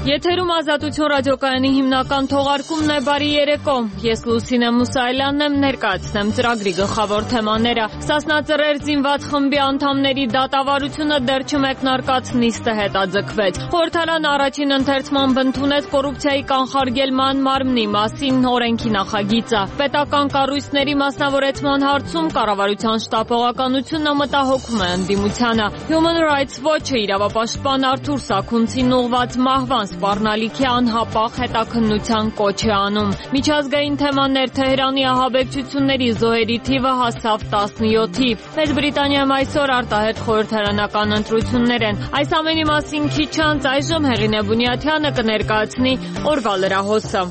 Եթերում Ազատություն ռադիոկայանի հիմնական թողարկումն է բարի երեկո։ Ես Լուսինե Մուսայելյանն եմ, ներկայացնեմ ծրագրի գլխավոր թեմաները։ Սասնա Ծռեր զինված խմբի անդամների դատավարությունը դեռ չմեկնարկած նիստը հետաձգվեց։ Խորհրդարան առաջին ընթերցմամբ ընդունեց կոռուպցիայի կանխարգելման մարմնի մասին օրենքի նախագիծը։ Պետական կառույցների մասնավորեցման հարցում կառավարության շտապողականությունը մտահոգում է ընդդիմությանը։ Human Rights Watch-ը իրավապաշտպան Արթուր Սաքունցին ուղղված մահվան սպառնալիքի անհապաղ հետաքննության կոչ է անում։ Միջազգային թեմաներ Թեհրանի ահաբեկչությունների զոհերի թիվը հասավ 17-ի։ Մեծ Բրիտանիայում այսօր արտահերթ խորհրդարանական ընտրություններ են։ Այս ամենի մասին քիչ անց այժմ Հեղինե Բունյաթյանը կներկայացնի օրվա լրահոսը։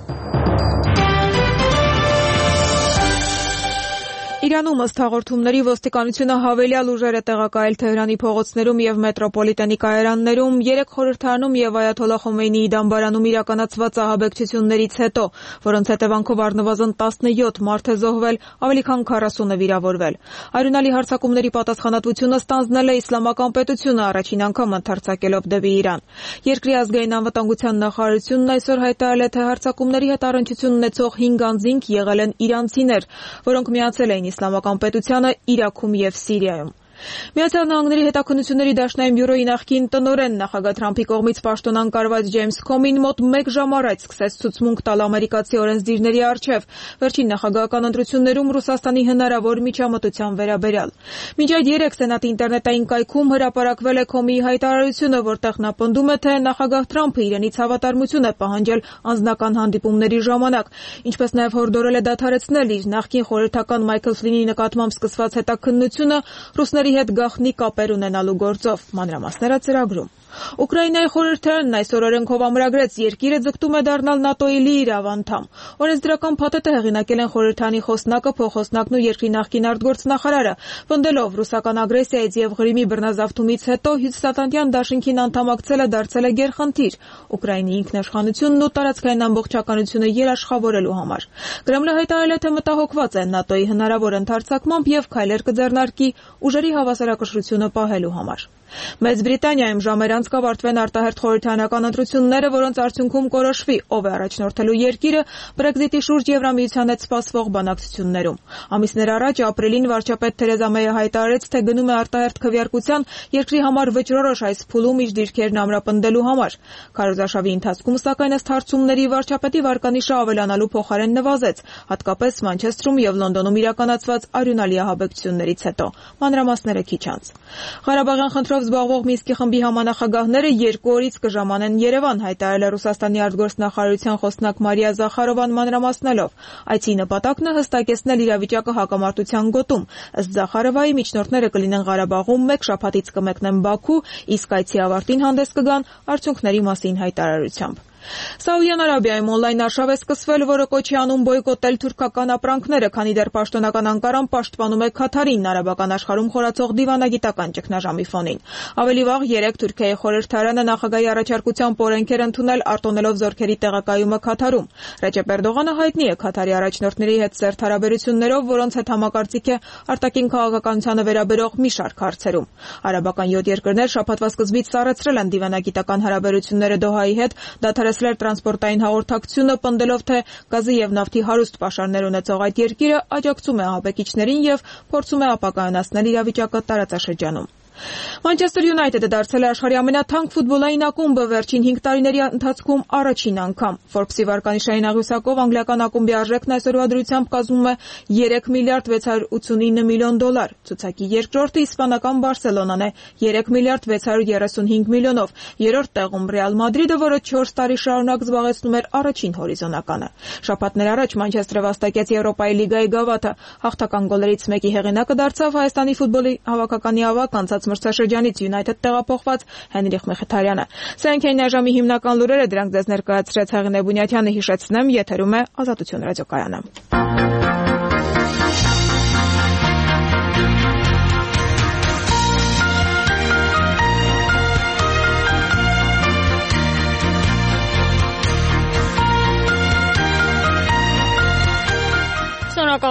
Իրանում ըստ հաղորդումների ոստիկանությունը հավելյալ ուժեր է տեղակայել Թեհրանի փողոցներում եւ մետրոպոլիտենի կայարաններում 3 խորհրդարանում եւ Այաթոլլահ Խոմեյնիի դամբարանում իրականացված ահաբեկչություններից հետո, որոնց հետևանքով առնվազն 17 մարդ է զոհվել, ավելի քան 40-ը վիրավորվել։ Արյունալի հարձակումների պատասխանատվությունը ստանձնել է Իսլամական պետությունը առաջին անգամ ընդարձակելով դեպի Իրան։ Երկրի ազգային անվտանգության նախարարությունն այսօր հայտարարել է, թե հարձակումների հետ առնչություն ունեցող 5 անձինք եղել են իրանցիներ, որոնք միացել էին Իսլամական պետությանը Իրաքում եւ Սիրիայում։ Միացյալ Նահանգների հետաքննությունների դաշնային բյուրոյի նախկին տնօրեն նախագահ Թրամփի կողմից պաշտոնանկարված Ջեյմս Քոմին մոտ 1 ժամ առաջ սկսեց ցուցմունք տալ ամերիկացի օրենսդիրների առջև վերջին նախագահական ընտրություններում Ռուսաստանի հնարավոր միջամտության վերաբերյալ։ Մինչ այդ 3 Սենատի ինտերնետային կայքում հրապարակվել է Քոմիի հայտարարությունը, որտեղ նա պնդում է, թե նախագահ Թրամփը իրենից հավատարմություն է պահանջել անձնական հանդիպումների ժամանակ, ինչպես նաև հորդորել է դադարեցնել իր նախկին խորհրդական Մայքլ Ֆլինի նկատմամբ սկսված հետաքննությունը ռուսների հետ գաղտնի կապեր ունենալու գործով։ Մանրամասները ծրագրում։ Ուկրաինայի խորհրդարանն այսօր օրենքով ամրագրեց երկիրը ձգտում է դառնալ ՆԱՏՕ-ի լիիրավ անդամ։ Օրենսդրական փաթեթը հեղինակել են խորհրդարանի խոսնակը, փոխխոսնակն ու երկրի նախկին արտգործնախարարը, պնդելով ռուսական ագրեսիայից եւ Ղրիմի բռնազավթումից հետո Հյուսիսատլանտյան դաշինքին անդամակցելը դարձել է գերխնդիր Ուկրաինայի ինքնիշխանությունն ու տարածքային ամբողջականությունը երաշխավորելու համար։ Կրեմլը հայտարարել է, թե մտահոգված է ՆԱՏՕ-ի հնարավոր ընդարձակմամբ եւ քայլեր կձեռնարկի ուժերի հավասարակշռությունը պահելու համար։ Մեծ Բրիտանիայում ժամեր անց կավարտվեն արտահերթ խորհրդարանական ընտրությունները, որոնց արդյունքում կորոշվի ով է առաջնորդելու երկիրը Brexit-ի շուրջ Եվրամիության հետ սպասվող բանակցություններում։ Ամիսներ առաջ ապրիլին վարչապետ Թերեզա Մեյը հայտարարեց, թե գնում է արտահերթ քվեարկության երկրի համար վճռորոշ այս փուլում իր դիրքերն ամրապնդելու համար։ Քարոզարշավի ընթացքում, սակայն ըստ հարցումների վարչապետի վարկանիշը ավելանալու փոխարեն նվազեց, հատկապես Մանչեստրում եւ Լոնդոնում իրականացված արյունալի ահաբեկչություններից հետո։ Մանրամասները քիչ անց։ Ղարաբաղյան խնդրով զբաղվող Մինսկի խմբի համանախագահները 2 օրից կժամանեն Երևան, հայտարարել է Ռուսաստանի արտգործնախարարության խոսնակ Մարիա Զախարովան մանրամասնելով։ Այցի նպատակն է հստակեցնել իրավիճակը հակամարտության գոտում։ Ըստ Զախարովայի միջնորդները կլինեն Ղարաբաղում, 1 շաբաթից կմեկնեն Բաքու, իսկ այցի ավարտին հանդես կգան արդյունքների մասին հայտարարությամբ։ Սաուդյան Արաբիայում օնլայն արշավ է սկսվել, որը կոչի անում բոյկոտել թուրքական ապրանքները, քանի դեռ պաշտոնական Անկարան պաշտպանում է Քաթարին արաբական աշխարհում խորացող դիվանագիտական ճգնաժամի ֆոնին։ Ավելի վաղ 3 Թուրքիայի խորհրդարանը նախագահի առաջարկությամբ օրենքեր ընդունել արտոնելով զորքերի տեղակայումը Քաթարում։ Ռեջեփ Էրդողանը հայտնի է Քաթարի առաջնորդների հետ սերտ հարաբերություններով, որոնց հետ համակարծիք է արտաքին քաղաքականությանը վերաբերող մի շարք հարցերում։ Արաբական 7 երկրներ շաբաթվա սկզբից սառեցրել են դիվանագիտական հարաբերությունները Դոհայի հետ, դադարեցրել տրանսպորտային հաղորդակցությունը, պնդելով, թե գազի եւ նավթի հարուստ պաշարներ ունեցող այդ երկիրը աջակցում է ահաբեկիչներին եւ փորձում է ապակայունացնել իրավիճակը տարածաշրջանում։ Manchester United-ը դարձել է աշխարհի ամենաթանկ ֆուտբոլային ակումբը վերջին 5 տարիների ընթացքում առաջին անգամ։ Forbes-ի վարկանիշային աղյուսակով անգլիական ակումբի արժեքն այսօրվա դրությամբ կազմում է 3 միլիարդ 689 միլիոն դոլար։ Ցուցակի երկրորդը իսպանական Բարսելոնան է 3 միլիարդ 635 միլիոնով։ Երրորդ տեղում Ռեալ Մադրիդը, որը 4 տարի շարունակ զբաղեցնում էր առաջին հորիզոնականը։ Շաբաթներ առաջ Մանչեստրը վաստակեց Եվրոպայի լիգայի գավաթը։ Հաղթական գոլերից մեկի հեղինակը դարձավ Հայաստանի ֆուտբոլի հավաքականի ավակ անցած մրցաշրջանից United տեղափոխված Հենրիխ Մխիթարյանը։ Սրանք էին այժմի հիմնական լուրերը, դրանք ձեզ ներկայացրեց Հեղինե Բունյաթյանը, հիշեցնեմ, եթերում է Ազատություն ռադիոկայանը։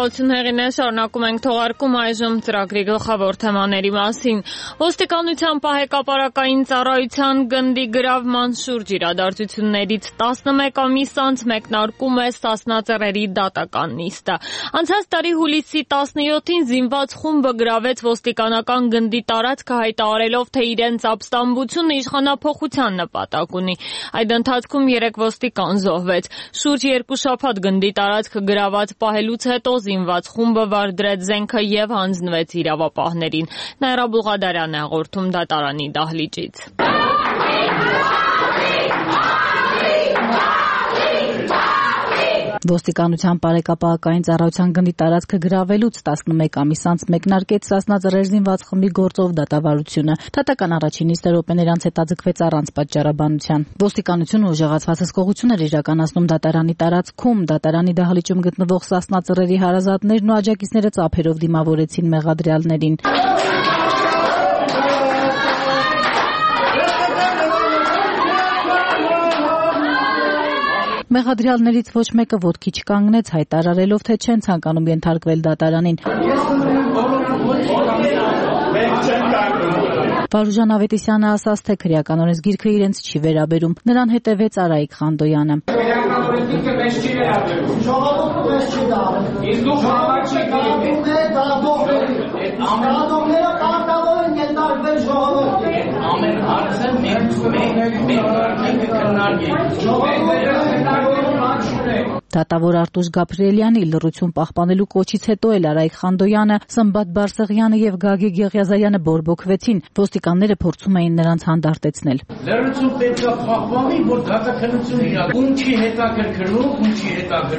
Շնորհակալություն Հեղինե, շարունակում ենք թողարկում այժմ ծրագրի գլխավոր թեմաների մասին։ Ոստիկանության պահեկապարակային ծառայության գնդի գրավման շուրջ իրադարձություններից 11 ամիս անց մեկնարկում է Սասնածռերի դատական նիստը։ Անցած տարի հուլիսի 17-ին զինված խումբը գրավեց ոստիկանական գնդի տարածքը, հայտարարելով, թե իրենց ապստամբությունը իշխանափոխության նպատակ ունի։ Այդ ընթացքում 3 ոստիկան զոհվեց։ Շուրջ 2 շաբաթ գնդի տարածքը գրաված պահելուց հետո զինված խումբը վարդրեց զենքը եւ հանձնվեց իրավապահներին։ Նաիրա Բուղադարյանն է հաղորդում դատարանի դահլիճից։ Ոստիկանության պահեկապահական ծառայության գնդի տարածքը գրավելուց 11 ամիս անց մեկնարկեց Սասնածռեր զինված խմբի գործով դատավարությունը։ Դատական առաջին նիստը րոպեներ անց հետաձգվեց առանց պատճառաբանության։ Ոստիկանությունը ուժեղացված հսկողություն էր իրականացնում դատարանի տարածքում։ Դատարանի դահլիճում գտնվող Սասնածռերի հարազատներն ու աջակիցները ծափերով դիմավորեցին մեղադրյալներին։ Մեղադրյալներից ոչ մեկը ոտքի չկանգնեց, հայտարարելով, թե չեն ցանկանում ենթարկվել դատարանին։ Վարուժան Ավետիսյանը ասաց, թե քրեական օրենսգիրքը իրենց չի վերաբերում։ Նրան հետևեց Արայիկ Խանդոյանը։ Դատավոր Արտուշ Գաբրիելյանի լռություն պահպանելու կոչից հետո էլ Արայիկ Խանդոյանը, Սմբատ Բարսեղյանը եւ Գագիկ Եղիազարյանը բորբոքվեցին։ Ոստիկանները փորձում էին նրանց հանդարտեցնել։ Լռություն պետք է պահպանի, որ դատախազությունը իրական ում չի հետաքրքրում, ում չի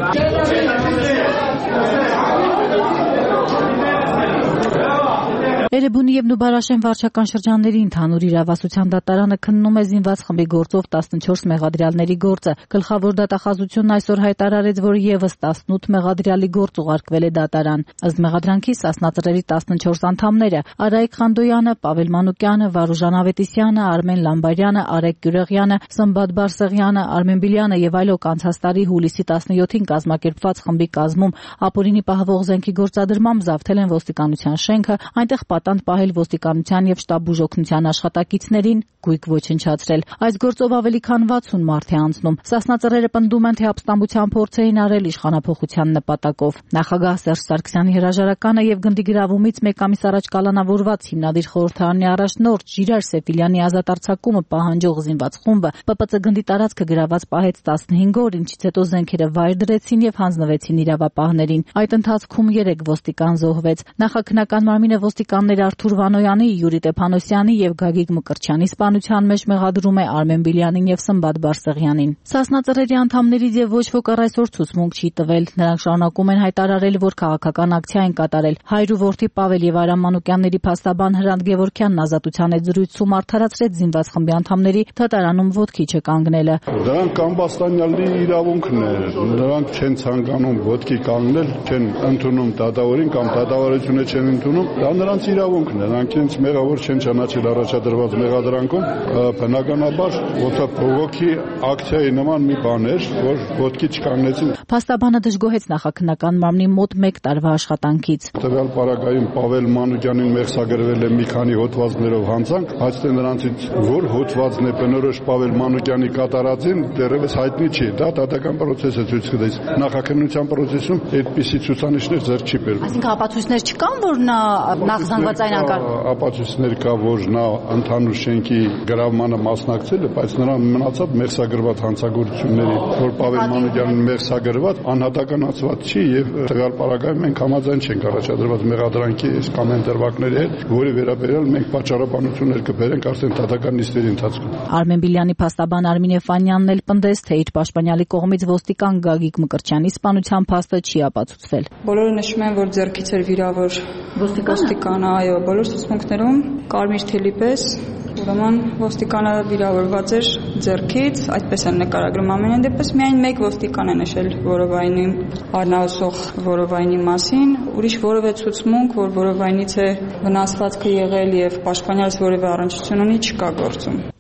Էրեբունի եւ Նուբարաշեն վարչական շրջանների ընդհանուր իրավասության դատարանը քննում է զինված խմբի գործով 14 մեղադրյալների գործը։ Գլխավոր դատախազությունն այսօր հայտարարեց, որ եւս 18 մեղադրյալի գործ ուղարկվել է դատարան։ Ըստ մեղադրանքի Սասնածռերի 14 անդամները՝ Արայիկ Խանդոյանը, Պավել Մանուկյանը, Վարուժան Ավետիսյանը, Արմեն Լամբարյանը, Արեգ Գյուրեղյանը, Սմբատ Բարսեղյանը, Արմեն Բիլյանը եւ այլոք անցած տարի հուլիսի 17-ին կազմակերպված խմբի կազմում ապօրինի պահվող զենքի գործադրմամբ զավթել են ոստիկանության շենքը, այնտեղ պատանդ պահել ոստիկանության եւ շտաբ բուժօգնության աշխատակիցներին, գույք ոչնչացրել։ Այս գործով ավելի քան 60 մարդ է անցնում։ Սասնածռերը պնդում են, թե ապստամբության փորձ էին արել իշխանափոխության նպատակով։ Նախագահ Սերժ Սարգսյանի հրաժարականը եւ գնդի գրավումից մեկ ամիս առաջ կալանավորված հիմնադիր խորհրդարանի առաջնորդ Ժիրայր Սեֆիլյանի ազատ արձակումը պահանջող զինված խումբը ՊՊՑ գնդի տարածքը գրաված պահեց 15 օր, ինչից հետո զենքերը վայր դրեցին եւ հանձնվեցին իրավապահներին։ Այդ ընթացքում 3 ոստիկան զոհվեց։ Նախաքննական մարմինը ոստիկաններ Արթուր Վանոյանի, Յուրի Տեփանոսյանի եւ Գագիկ Մկրտչյանի սպանության մեջ մեղադրում է Արմեն Բիլյանին եւ Սմբատ Բարսեղյանին։ Սասնածռերի անդամներից եւ ոչ ոք առ այսօր ցուցմունք չի տվել։ Նրանք շարունակում են հայտարարել, որ քաղաքական ակցիա են կատարել։ Հայր ու որդի Պավել եւ Արամ Մանուկյանների փաստաբան Հրանտ Գևորգյանն ազատության հետ զրույցում արդարացրեց զինված խմբի անդամների դատարանում ոտքի չկանգնելը։ Դրանք կամբաստանյալի իրավունքն է։ Նրանք չեն ցանկանում ոտքի կանգնել, չեն ընդունում դատավորին կամ դատավարությունը չեն ընդունում։ Դա նրանց իրավունքն է։ Նրանք ինձ մեղավոր չեն ճանաչել առաջադրված մեղադրանքում, բնականաբար ոտափողոքի ակցիայի նման մի բան էր, որ ոտքի չկանգնեցին։ Փաստաբանը դժգոհեց նախաքննական մարմնի մոտ 1 տարվա աշխատանքից։ Տվյալ պարագայում Պավել Մանուկյանին մեղսագրվել է մի քանի հոդվածներով հանցանք, բայց թե նրանցից որ հոդվածն է բնորոշ Պավել Մանուկյանի կատարածին դեռևս հայտնի չի։ Դա դատական process-ը ցույց կտա։ Նախաքննության process-ում այդպիսի ցուցանիշներ ձեռք չի բերվում։ Այսինքն ապացույցներ չկան, որ նա նախզանգվածային անկարգ։ Ապացույցներ կա, որ նա ընդհանուր շենքի գրավմանը մասնակցել է, բայց նրան մնացած մեղսագրված հանցագործությունների, որ Պավել Մանուկյանին մեղսագրված անհատականացված չի եւ տվյալ պարագայում մենք համաձայն չենք առաջադրված մեղադրանքի կամենտերվակների հետ, որի վերաբերյալ մենք պատճառաբանություններ կբերենք արդեն դատական նիստերի ընթացքում։ Արմեն Բիլյանի փաստաբան Արմինե Ֆանյանն էլ պնդեց, թե իր պաշտպանյալի կողմից ոստիկան Գագիկ Մկրտչյանի սպանության փաստը չի ապացուցվել։ Բոլորը նշում են, որ ձեռքից էր վիրավոր ոստիկանը, այո, բոլոր ցուցմունքներում կարմիր թելի պես Ուրեմն ոստիկանը վիրավորված էր ձեռքից, այդպես են նկարագրում ամենայն դեպս միայն մեկ ոստիկան է նշել որովայնի առնահոսող որովայնի մասին, ուրիշ որևէ ցուցմունք, որ որովայնից է վնասվածքը եղել եւ պաշտպանյալս որևէ առնչություն ունի, չկա գործում։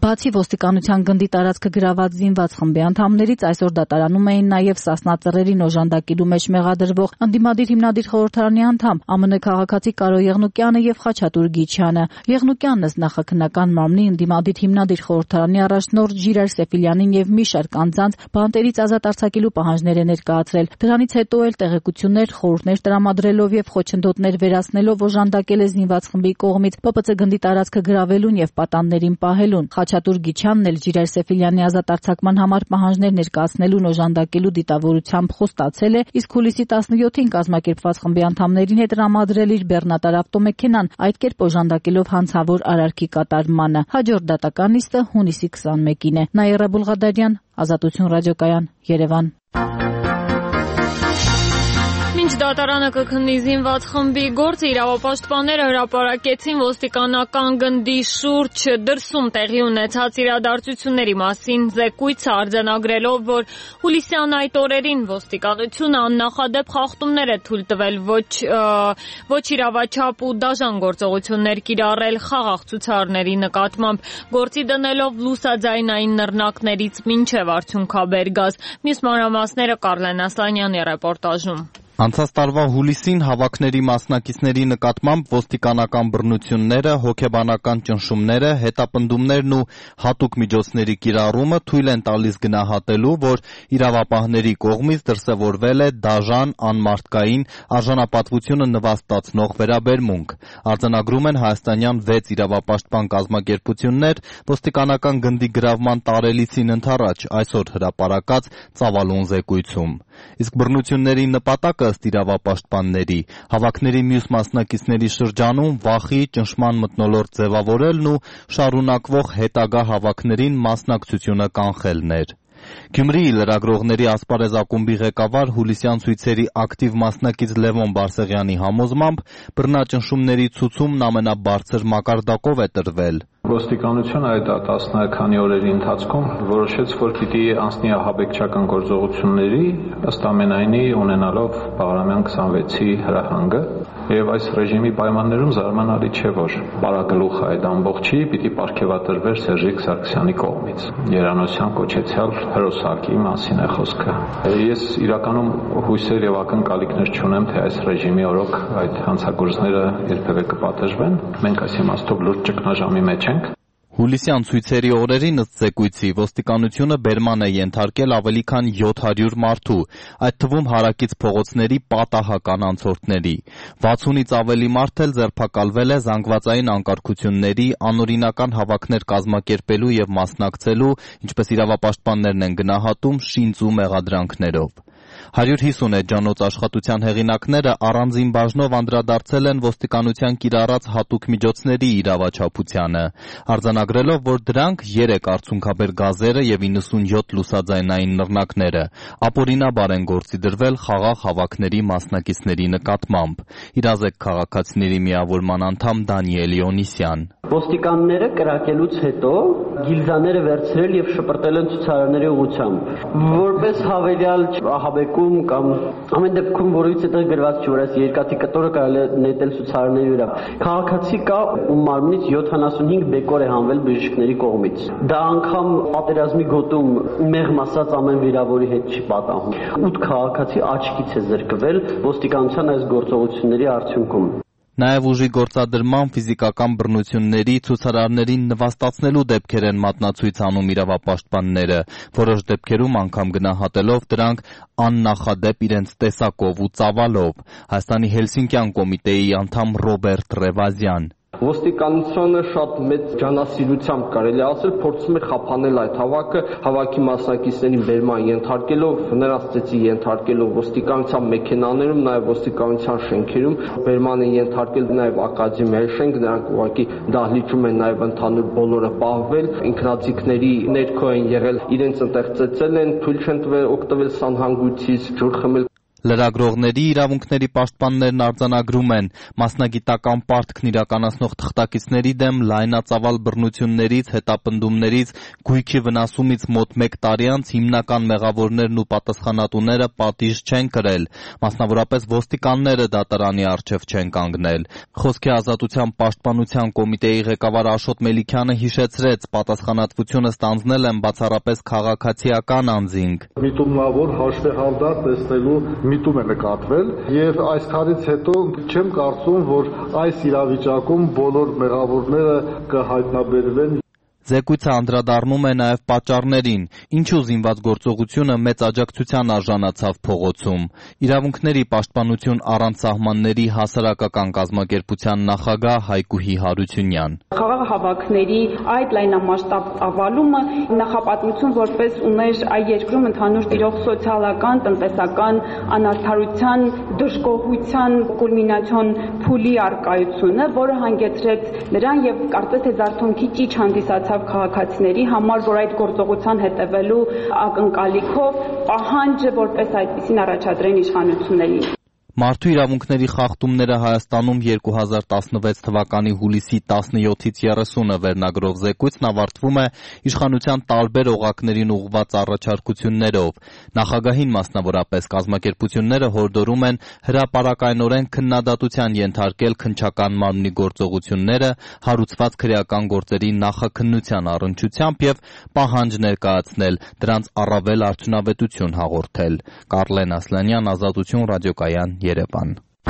Բացի ոստիկանության գնդի տարածքը գրաված զինված խմբի անդամներից այսօր դատարանում էին նաև Սասնա ծռերին օժանդակելու մեջ մեղադրվող ընդդիմադիր հիմնադիր խորհրդարանի անդամ ԱՄՆ քաղաքացի Կարո Եղնուկյանը եւ Խաչատուր Գիչյանը։ Եղնուկյանն ըստ նախաքննական մարմնի ընդդիմադիր հիմնադիր խորհրդարանի առաջնորդ Ժիրայր Սեֆիլյանին եւ մի շարք անձանց բանտերից ազատ արձակելու պահանջներ է ներկայացրել։ Դրանից հետո էլ տեղեկություններ, խորհուրդներ տրամադրելով եւ խոչընդոտներ վերացնելով օժանդակել է զինված խմբի կողմից ՊՊՑ գնդի տարածքը գրավելուն եւ պատաններին պահելուն։ Խաչատուր Գիչյանն էլ Ժիրայր Սեֆիլյանի ազատ արձակման համար պահանջներ ներկայացնելուն օժանդակելու դիտավորությամբ խոստացել է, իսկ հուլիսի 17-ին կազմակերպված խմբի անդամներին հետ տրամադրել իր բեռնատար ավտոմեքենան, այդ կերպ օժանդակելով հանցավոր արարքի կատարմանը։ Հաջորդ դատական նիստը հունիսի 21-ին է։ Նաիրա Բուլղադարյան, Ազատություն ռադիոկայան, Երևան։ Մինչ դատարանը կքննի զինված խմբի գործը, իրավապաշտպանները հրապարակեցին ոստիկանական գնդի շուրջ դրսում տեղի ունեցած իրադարձությունների մասին զեկույցը արձանագրելով, որ հուլիսյան այդ օրերին ոստիկանությունը աննախադեպ խախտումներ է թույլ տվել ոչ իրավաչափ ու դաժան գործողություններ կիրառել խաղաղ ցուցարարների նկատմամբ, գործի դնելով լուսաձայնային նռնակներից մինչև արդյունքաբեր գազ։ Մյուս մանրամասները Կարլեն Ասլանյանի ռեպորտաժում։ Անցած տարվա հուլիսին հավաքների մասնակիցների նկատմամբ ոստիկանական բռնությունները, հոգեբանական ճնշումները, հետապնդումներն ու հատուկ միջոցների կիրառումը թույլ են տալիս գնահատելու, որ իրավապահների կողմից դրսևորվել է դաժան, անմարդկային, արժանապատվությունը նվաստացնող վերաբերմունք։ Արձանագրում են հայաստանյան 6 իրավապաշտպան կազմակերպություններ ոստիկանական գնդի գրավման տարելիցին ընդառաջ այսօր հրապարակած ծավալուն զեկույցում։ Իսկ բռնությունների նպատակը ըստ իրավապաշտպանների հավաքների մյուս մասնակիցների շրջանում վախի, ճնշման մթնոլորտ ձևավորելն ու շարունակվող հետագա հավաքներին մասնակցությունը կանխելն էր։ Գյումրիի լրագրողների ասպարեզ ակումբի ղեկավար հուլիսյան ցույցերի ակտիվ մասնակից Լևոն Բարսեղյանի համոզմամբ բռնաճնշումների ցուցումն ամենաբարձր մակարդակով է տրվել։ Ոստիկանությունը այդ 10 քանի օրերի ընթացքում որոշեց, որ պիտի անցնի ահաբեկչական գործողությունների, ըստ ամենայնի ունենալով Բաղրամյան 26-ի հրահանգը, եւ այս ռեժիմի պայմաններում զարմանալի չէ, որ պարագլուխը այդ ամբողջի պիտի պարգևատրվեր Սերժիկ Սարգսյանի կողմից։ Երանոսյան կոչեցյալ հրոսակի մասին է խոսքը։ Ես իրականում հույսեր եւ ակնկալիքներ չունեմ, թե այս ռեժիմի օրոք այդ հանցագործները երբևէ կպատժվեն։ Մենք այս իմաստով լուրջ ճգնաժամի մեջ ենք։ Հուլիսյան ցույցերի օրերին ըստ զեկույցի ոստիկանությունը բերման է ենթարկել ավելի քան 700 մարդու, այդ թվում հարակից փողոցների պատահական անցորդների։ 60-ից ավելի մարդ էլ ձերբակալվել է զանգվածային անկարգությունների, անօրինական հավաքներ կազմակերպելու եւ մասնակցելու, ինչպես իրավապաշտպաններն են գնահատում, շինծու մեղադրանքներով։ 150 էջանոց աշխատության հեղինակները առանձին բաժնով անդրադարձել են ոստիկանության կիրառած հատուկ միջոցների իրավաչափությանը, արձանագրելով, որ դրանք 3 արդյունքաբեր գազերը եւ 97 լուսաձայնային նռնակները ապօրինաբար են գործի դրվել խաղաղ հավաքների մասնակիցների նկատմամբ։ Իրազեկ քաղաքացիների միավորման անդամ Դանիել Իոնիսյան։ Ոստիկանները կրակելուց հետո գիլզաները վերցրել եւ շպրտել են ցուցարարների ուղղությամբ։ Որպես հավելյալ ահաբեկում կամ ամեն դեպքում որից հետո գրված չի, որ այս երկաթի կտորը կարելի է նետել ցուցարարների վրա։ Քաղաքացի կա, ում մարմնից 75 բեկոր է հանվել բժիշկների կողմից։ Դա անգամ պատերազմի գոտում մեղմ ասած ամեն վիրավորի հետ չի պատահում։ 8 քաղաքացի աչքից է զրկվել ոստիկանության այս գործողությունների արդյունքում։ Նաև ուժի գործադրման, ֆիզիկական բռնությունների, ցուցարարներին նվաստացնելու դեպքեր են մատնացույց անում իրավապաշտպանները, որոշ դեպքերում անգամ գնահատելով դրանք աննախադեպ իրենց տեսակով ու ծավալով։ Հայաստանի Հելսինկյան կոմիտեի անդամ Ռոբերտ Ռևազյան։ Ոստիկանությունը շատ մեծ ջանասիրությամբ կարելի ասել փորձում է խափանել այդ հավաքը, հավաքի մասնակիցներին բերման ենթարկելով, նրանց ծեծի ենթարկելով ոստիկանության մեքենաներում, նաև ոստիկանության շենքերում, բերման են ենթարկել նաև ակադեմիայի շենք, նրանք ուղղակի դահլիճում են նաև ընդհանուր բոլորը պահվել, ինքնաձիգների ներքո են եղել, իրենց ընտեղ ծեծել են, թույլ չեն տվել օգտվել սանհանգույցից, ջուր խմել։ Լրագրողների իրավունքների պաշտպաններն արձանագրում են, մասնագիտական պարտքն իրականացնող թղթակիցների դեմ լայնածավալ բռնություններից, հետապնդումներից, գույքի վնասումից մոտ 1 տարի անց հիմնական մեղավորներն ու պատասխանատուները պատիժ չեն կրել, մասնավորապես ոստիկանները դատարանի առջև չեն կանգնել։ Խոսքի ազատության պաշտպանության կոմիտեի ղեկավար Աշոտ Մելիքյանը հիշեցրեց, պատասխանատվությունը ստանձնել են բացառապես քաղաքացիական անձինք։ Միտումնավոր հաշվեհարդար տեսնելու միտում է նկատվել եւ այսքանից հետո չեմ կարծում, որ այս իրավիճակում բոլոր մեղավորները կհայտնաբերվեն։ Զեկույցը անդրադառնում է նաև պատճառներին, ինչու զինված գործողությունը մեծ աջակցության արժանացավ փողոցում։ Իրավունքների պաշտպանություն առանց սահմանների հասարակական կազմակերպության նախագահ Հայկուհի Հարությունյան։ Խաղաղահավաքների այդ լայնամասշտաբ ծավալումը նախապատմություն որպես ուներ այ երկրում ընդհանուր տիրող սոցիալական, տնտեսական անարդարության, դժգոհության կուլմինացիոն փուլի առկայությունը, որը հանգեցրեց նրան եւ կարծես թե զարթոնքի ճիչ հանդիսացավ քաղաքացիների համար, որ այդ գործողության հետևելու ակնկալիքով պահանջը որպես այդպիսին առաջադրեն իշխանություններին։ Մարդու իրավունքների խախտումները Հայաստանում 2016 թվականի հուլիսի 17-ից 30-ը վերնագրով զեկույցն ավարտվում է իշխանության տարբեր օղակներին ուղղված առաջարկություններով։ Նախագահին մասնավորապես կազմակերպությունները հորդորում են հրապարակայնորեն քննադատության ենթարկել քննչական մարմնի գործողությունները հարուցված քրեական գործերի նախաքննության առնչությամբ եւ պահանջ ներկայացնել, դրանց առավել արդյունավետություն հաղորդել։ Կարլեն Ասլանյան, Ազատություն, ռադիոկայան, Երևան։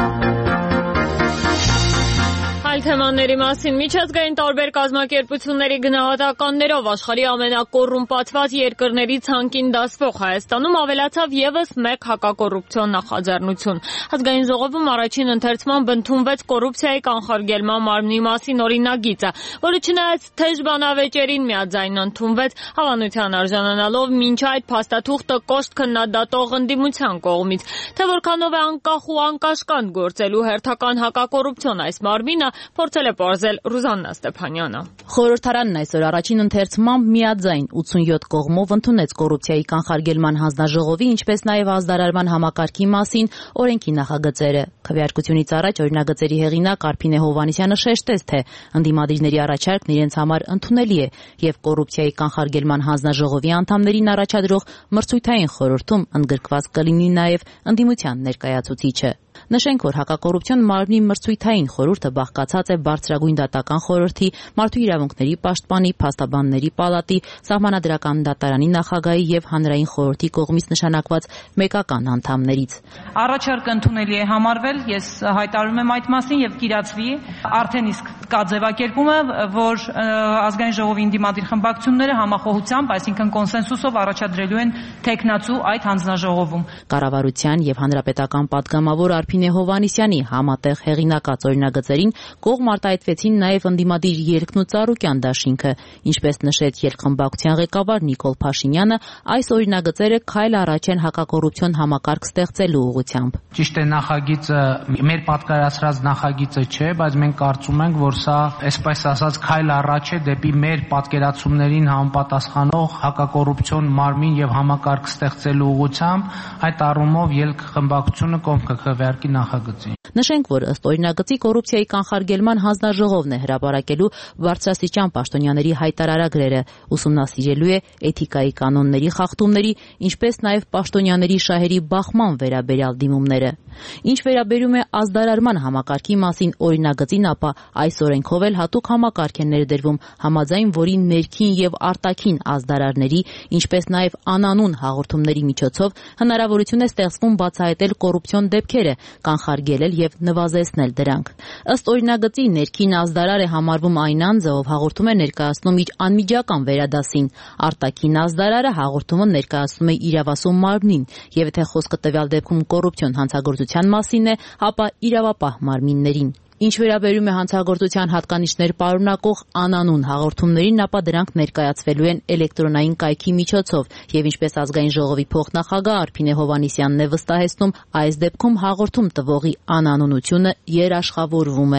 Այլ թեմաների մասին միջազգային տարբեր կազմակերպությունների գնահատականներով աշխարհի ամենակոռումպացված երկրների ցանկին դասվող Հայաստանում ավելացավ եւս մեկ հակակոռուպցիոն նախաձեռնություն։ Ազգային ժողովում առաջին ընթերցմամբ ընդունվեց կոռուպցիայի կանխարգելման մարմնի մասին օրինագիծը, որը չնայած թեժ բանավեճերին միաձայն ընդունվեց, հավանության արժանանալով մինչ այդ փաստաթուղթը կոշտ քննադատող ընդդիմության կողմից։ Թե որքանով է անկախ ու անկաշկանդ գործելու հերթական հակակոռուպցիոն այս մարմինը փորձել է պարզել Ռուզաննա Ստեփանյանը։ Խորհրդարանն այսօր առաջին ընթերցմամբ միաձայն 87 կողմով ընդունեց կոռուպցիայի կանխարգելման հանձնաժողովի, ինչպես նաև ազդարարման համակարգի մասին օրենքի նախագծերը։ Քվեարկությունից առաջ օրինագծերի հեղինակ Արփինե Հովհաննիսյանը շեշտեց, թե ընդդիմադիրների առաջարկն իրենց համար ընդունելի է եւ կոռուպցիայի կանխարգելման հանձնաժողովի անդամներին առաջադրող մրցույթային խորհրդում ընդգրկված կլինի նաև ընդդիմության ներկայացուցիչը։ Նշենք, որ հակակոռուպցիոն մարմնի մրցույթային խորհուրդը բաղկացած է բարձրագույն դատական խորհրդի, մարդու իրավունքների պաշտպանի, փաստաբանների պալատի, սահմանադրական դատարանի նախագահի եւ հանրային խորհրդի կողմից նշանակված մեկական անդամներից։ Առաջարկը ընդունելի է համարվել, ես հայտարարում եմ այդ մասին եւ կիրացվի, արդեն իսկ կա ձևակերպումը, որ ազգային ժողովի ընդդիմադիր խմբակցությունները համախոհությամբ, այսինքն կոնսենսուսով առաջադրելու են տեխնացու այդ հանձնաժողովում։ Կառավարության եւ հանրապետական падգամավոր Արփինե Հովհաննիսյանի համատեղ հեղինակած օրինագծերին կողմ արտահայտվեցին նաև ընդդիմադիր Երգն ու Ծառուկյան դաշինքը, ինչպես նշեց երկխմբակցության ղեկավար Նիկոլ Փաշինյանը, այս օրինագծերը քայլ առաջ են հակակոռուպցիոն համակարգ ստեղծելու ուղղությամբ։ Ճիշտ է, նախագիծը մեր պատկերացրած նախագիծը չէ, բայց մենք կարծում ենք, որ սա, այսպես ասած, քայլ առաջ է դեպի մեր պատկերացումներին համապատասխանող հակակոռուպցիոն մարմին եւ համակարգ ստեղծելու ուղղությամբ, այդ առումով երկխմբակցությունը կողմ կքվեարկի նախագծին։ Նշենք, որ ըստ օրինագծի կոռուպցիայի կանխարգելման հանձնաժողովն է հրապարակելու բարձրաստիճան պաշտոնյաների հայտարարագրերը, ուսումնասիրելու է էթիկայի կանոնների խախտումների, ինչպես նաև պաշտոնյաների շահերի բախման վերաբերյալ դիմումները։ Ինչ վերաբերում է ազդարարման համակարգի մասին օրինագծին, ապա այս օրենքով էլ հատուկ համակարգ է ներդրվում, համաձայն որի ներքին եւ արտաքին ազդարարների, ինչպես նաև անանուն հաղորդումների միջոցով հնարավորություն է ստեղծվում բացահայտել կոռուպցիոն դեպքերը, կանխարգելել եւ նվազեցնել դրանք։ Ըստ օրինագծի ներքին ազդարար է համարվում այն անձը, ով հաղորդում է ներկայացնում իր անմիջական վերադասին, արտաքին ազդարարը հաղորդումը ներկայացնում է իրավասու մարմնին, եւ եթե խոսքը տվյալ դեպքում կոռուպցիոն հանցագործության մասին է, ապա իրավապահ մարմիններին։ Ինչ վերաբերում է հանցագործության հատկանիշներ պարունակող անանուն հաղորդումներին, ապա դրանք ներկայացվելու են էլեկտրոնային կայքի միջոցով եւ ինչպես ազգային ժողովի փոխնախագահ Արփինե Հովհաննիսյանն է վստահեցնում, այս դեպքում հաղորդում տվողի անանունությունը երաշխավորվում է։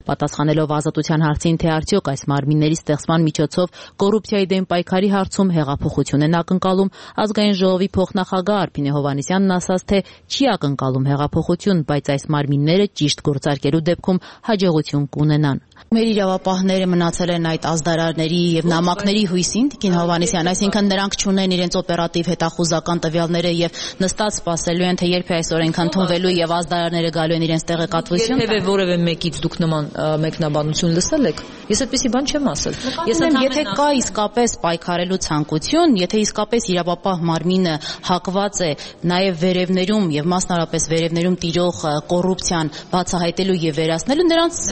Պատասխանելով Ազատության հարցին, թե արդյոք այս մարմինների ստեղծման միջոցով կոռուպցիայի դեմ պայքարի հարցում հեղափոխություն են ակնկալում, Ազգային ժողովի փոխնախագահ Արփինե Հովհաննիսյանն ասաց, թե չի ակնկալում հեղափոխություն, բայց այս մարմինները ճիշտ գործարկելու դեպքում հաջողություն կունենան։ Մեր իրավապահները մնացել են այդ ազդարարների եւ նամակների հույսին, Տիկին Հովհաննիսյան, այսինքն նրանք չունեն իրենց օպերատիվ հետախուզական տվյալները եւ նստած սպասելու են, թե երբ է այս օրենքը ընդունվելու եւ ազդարարները գալու են իրենց տեղեկատվություն։ Եթե որևէ մեկից դուք նման մեկնաբանություն լսել եք, ես այդպեսի բան չեմ ասել։ Եթե կա իսկապես պայքարելու ցանկություն, եթե իսկապես իրավապահ մարմինը հակված է նաեւ վերևներում եւ մասնարարպես վերևներում տիրող կոռուպցիան բացահայտելու եւ վերացնելու,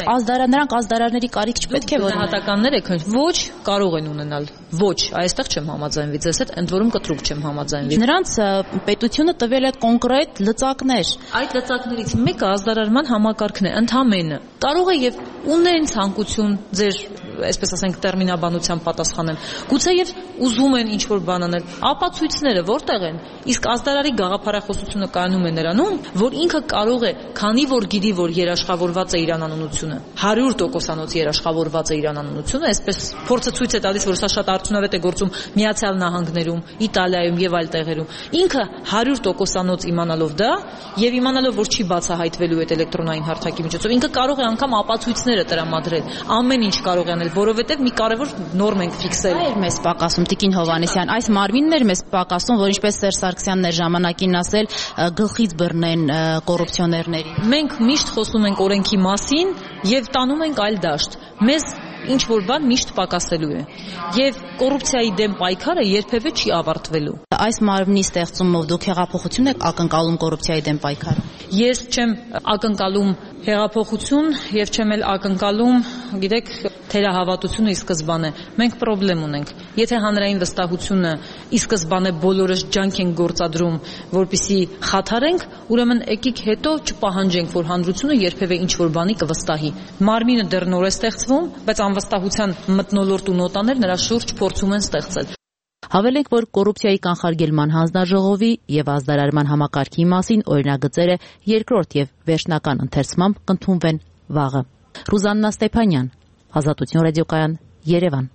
նրանք ազդարարների կարիք չպետք է որ հատականներ եք ոչ կարող են ունենալ։ Ոչ, այստեղ չեմ համաձայնվի ձեզ հետ, ընդ որում կտրուկ չեմ համաձայնվի։ Նրանց պետությունը տվել է կոնկրետ լծակներ։ Այդ լծակներից մեկը ազդարարման համակարգն է, ընդհանրապես։ Կարող է եւ ունեն ցանկություն ձեր, այսպես ասենք, տերմինաբանությամբ պատասխանեն։ Գուցեև ուզում են ինչ-որ բան անել։ Ապացույցները որտեղ են։ Իսկ ազդարարի գաղափարախոսությունը կայանում է նրանում, որ ինքը կարող է, քանի որ գիտի, որ երաշխավորված է իր անանունությունը, 100%-անոց երաշխավորված է իր անանունությունը, այսպես փորձը ցույց է տալիս, որ սա շատ արդյունավետ է գործում Միացյալ Նահանգներում, Իտալիայում եւ այլ տեղերում։ Ինքը 100%-անոց իմանալով դա եւ իմանալով, որ չի բացահայտվելու այդ էլեկտրոնային հարթակի միջոցով, ինքը կարող է անգամ ապացույցները տրամադրել։ Ամեն ինչ կարող է անել, որովհետեւ մի կարևոր նորմ ենք ֆիքսել։ Այր մեզ պակասում Տիկին Հովհաննիսյան, այս մարմինն էր մեզ պակասում, որ ինչպես Սերժ Սարգսյանն էր ժամանակին ասել, գլխից բռնեն կոռուպցիոներների։ Մենք միշտ խոսում ենք օրենքի մասին եւ տանում ենք այլ դաշտ։ Մեզ ինչ որ բան միշտ պակասելու է եւ կոռուպցիայի դեմ պայքարը երբևէ չի ավարտվելու։ Այս մարմնի ստեղծումով դուք հեղափոխություն եք ակնկալում կոռուպցիայի դեմ պայքարը։ Ես չեմ ակնկալում հեղափոխություն եւ չեմ էլ ակնկալում, գիտեք, թերահավատությունը ի սկզբանե։ Մենք խնդրեմ ունենք։ Եթե հանրային վստահությունը ի սկզբանե բոլորս ջանք են գործադրում, որպեսզի խաթարենք, ուրեմն եկեք հետո չպահանջենք, որ հանրությունը երբևէ ինչ որ բանի կվստահի։ Մարմինը դեռ նոր է ստեղծվում, բայց անվստահության մթնոլորտ ու նոտաներ նրա շուրջ փորձում են ստեղծել։ Հավելենք, որ կոռուպցիայի կանխարգելման հանձնաժողովի եւ ազդարարման համակարգի մասին օրինագծերը երկրորդ եւ վերջնական ընթերցմամբ կընդունվեն վաղը։ Ռուզաննա Ստեփանյան, Ազատություն ռադիոկայան, Երևան։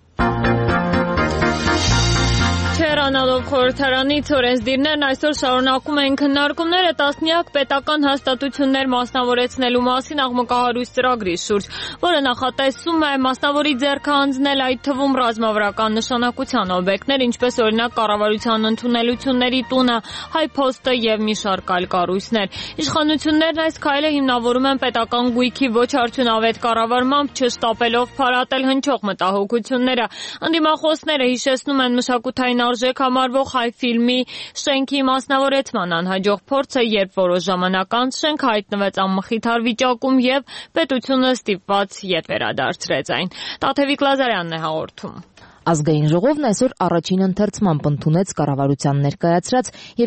Հեռանալով խորհրդարանից օրենսդիրներն այսօր շարունակում են քննարկումները տասնյակ պետական հաստատություններ մասնավորեցնելու մասին աղմկահարույց ծրագրի շուրջ, որը նախատեսում է մասնավորի ձեռքը հանձնել այդ թվում ռազմավարական նշանակության օբյեկտներ, ինչպես օրինակ կառավարության ընդունելությունների տունը, Հայփոստը եւ մի շարք այլ կառույցներ։ Իշխանություններն այս քայլը հիմնավորում են պետական գույքի ոչ արդյունավետ կառավարմամբ չշտապելով փարատել հնչող մտահոգությունները։ Ընդդիմախոսները հիշեցնում են մշակութային արժեք համարվող հայ ֆիլմի շենքի մասնավորեցման անհաջող փորձը, երբ որոշ ժամանակ անց շենք հայտնվեց անմխիթար վիճակում եւ պետությունը ստիպված ետ վերադարձրեց այն։ Տաթևիկ Լազարյանն է հաղորդում։ Ազգային ժողովն այսօր առաջին ընթերցմամբ ընդունեց կառավարության ներկայացրած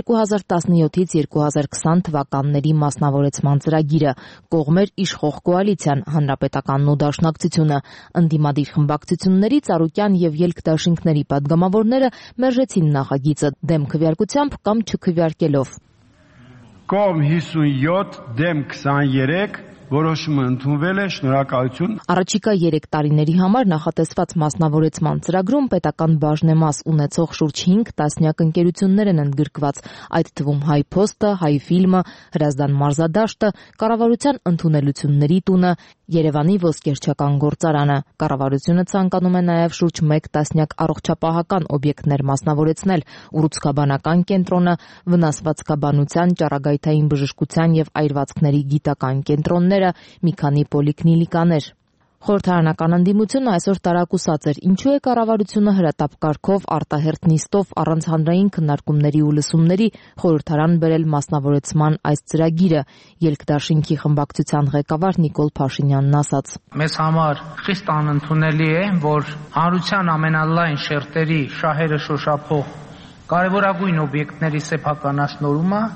2017-ից 2020 թվականների մասնավորեցման ծրագիրը։ Կողմեր իշխող կոալիցիան, Հանրապետականն ու Դաշնակցությունը, ընդդիմադիր խմբակցությունների, Ծառուկյան եւ ելքդաշինքների падգամավորները մերժեցին նախագիծը դեմ քվեարկությամբ կամ չքվեարկելով։ Կողմ 57, դեմ 23 որոշումը ընդունվել է, շնորհակալություն։ Առաջիկա 3 տարիների համար նախատեսված մասնավորեցման ծրագրում պետական բաժնեմաս ունեցող շուրջ 5 տասնյակ ընկերություններ են ընդգրկված, այդ թվում Հայփոստը, Հայֆիլմը, Հրազդան մարզադաշտը, կառավարության ընդունելությունների տունը, Երևանի ոսկերչական գործարանը։ Կառավարությունը ցանկանում է նաև շուրջ 1 տասնյակ առողջապահական օբյեկտներ մասնավորեցնել՝ ուռուցքաբանական կենտրոնը, վնասվածքաբանության, ճառագայթային բժշկության եւ այրվածքների գիտական կենտրոնները, մի քանի պոլիկլինիկաներ։ Խորհրդարանական ընդդիմությունը այսօր տարակուսած էր, ինչու է կառավարությունը հրատապ կարգով արտահերթ նիստով առանց հանրային քննարկումների ու լսումների խորհրդարան բերել մասնավորեցման այս ծրագիրը, ելքդաշինքի խմբակցության ղեկավար Նիկոլ Փաշինյանն ասաց. Մեզ համար խիստ անընդունելի է, որ հանրության ամենալայն շերտերի շահերը շոշափող կարևորագույն օբյեկտների սեփականաշնորհումը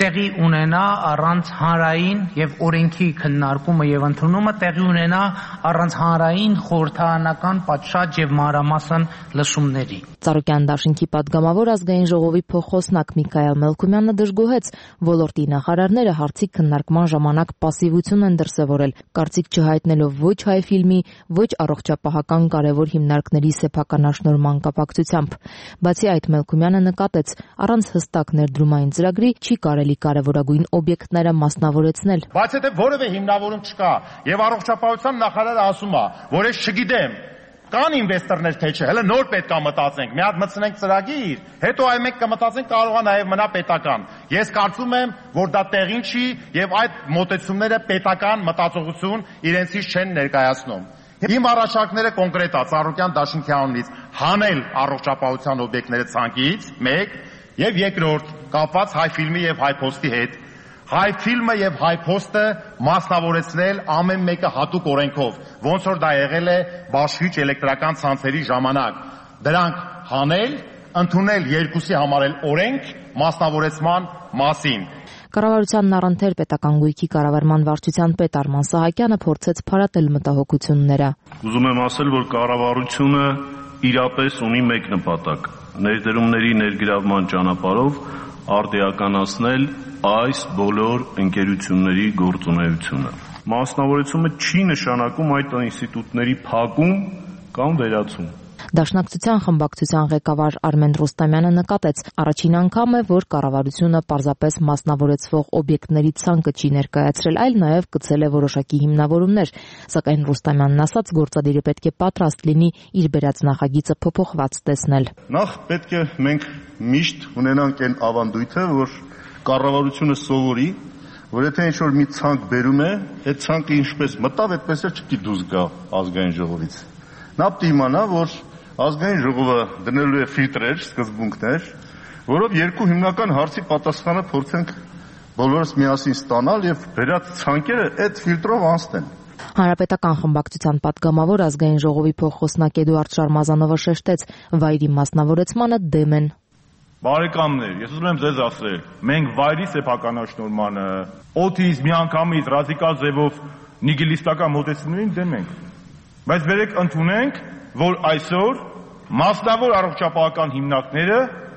տեղի ունենա առանց հանրային եւ օրենքի քննարկումը եւ ընդունումը տեղի ունենա առանց հանրային խորհրդարանական պատշաճ եւ մանրամասն լսումների։ Ծառուկյան դաշինքի падգամավոր ազգային ժողովի փոխոսնակ Միքայել Մելքումյանը դժգոհեց ոլորտի նախարարները հարցի քննարկման ժամանակ պասիվություն են դրսևորել, կարծիք չհայտնելով ոչ հայ ֆիլմի, ոչ առողջապահական կարևոր հիմնարկների սեփականաշնորհման կապակցությամբ։ Բացի այդ, Մելքումյանը նկատեց, առանց հստակ ներդրումային ծրագրի չի կարելի կարևորագույն օբյեկտները մասնավորեցնել։ Բայց եթե որևէ հիմնավորում չկա եւ առողջապահության նախարարը ասում է, որ ես չգիտեմ, կան ինվեստորներ թե չէ, հələ նոր պետք է մտածենք, մի հատ մտցնենք ծրագիր, հետո այ մենք կմտածենք կարող է նաեւ մնա պետական։ Ես կարծում եմ, որ դա տեղին չի եւ այդ մոտեցումները պետական մտածողություն իրենցից չեն ներկայացնում։ Իմ առաջարկները կոնկրետ է Ծառուկյան դաշինքի անունից հանել առողջապահության օբյեկտները ցանկից, 1, եւ երկրորդ կապված հայ ֆիլմի եւ հայ փոստի հետ։ Հայ ֆիլմը եւ հայ փոստը մասնավորեցնել ամեն մեկը հատուկ օրենքով, ոնց որ դա եղել է Բաշխիչ էլեկտրական ցանցերի ժամանակ։ Դրանք հանել, ընդունել երկուսի համար էլ օրենք մասնավորեցման մասին։ Կառավարությանն առընթեր պետական գույքի կառավարման վարչության պետ Արման Սահակյանը փորձեց փարատել մտահոգությունները։ Ուզում եմ ասել, որ կառավարությունը իրապես ունի մեկ նպատակ՝ ներդրումների ներգրավման ճանապարհով արդիականացնել այս բոլոր ընկերությունների գործունեությունը։ Մասնավորեցումը չի նշանակում այդ ինստիտուտների փակում կամ վերացում։ Դաշնակցության խմբակցության ղեկավար Արմեն Ռուստամյանը նկատեց, առաջին անգամ է, որ կառավարությունը պարզապես մասնավորեցվող օբյեկտների ցանկը չի ներկայացրել, այլ նաև գծել է որոշակի հիմնավորումներ, սակայն Ռուստամյանն ասաց, գործադիրը պետք է պատրաստ լինի իր բերած նախագիծը փոփոխված տեսնել։ Նախ պետք է մենք միշտ ունենանք այն ավանդույթը, որ կառավարությունը սովորի, որ եթե ինչ-որ մի ցանկ բերում է, այդ ցանկը ինչպես մտավ, այդպես էլ չպետք է դուրս գա ազգային ժողովից։ Նա պետք է իմանա, որ ազգային ժողովը դնելու է ֆիլտրեր, սկզբունքներ, որով երկու հիմնական հարցի պատասխանը փորձենք բոլորս միասին ստանալ եւ վերած ցանկերը այդ ֆիլտրով անցնեն։ Հանրապետական խմբակցության падգամավոր ազգային ժողովի փոխոսնակ Էդուարդ Շարմազանովը շեշտեց, վայրի մասնավորեցմանը դեմ են։ Բարեկամներ, ես ուզում եմ ձեզ ասել, մենք վայրի սեփականաշնորհմանը, օթից միանգամից ռադիկալ ձևով նիգիլիստական մոտեցումներին դեմ ենք։ Բայց վերեք ընդունենք, որ այսօր մասնավոր առողջապահական հիմնարկները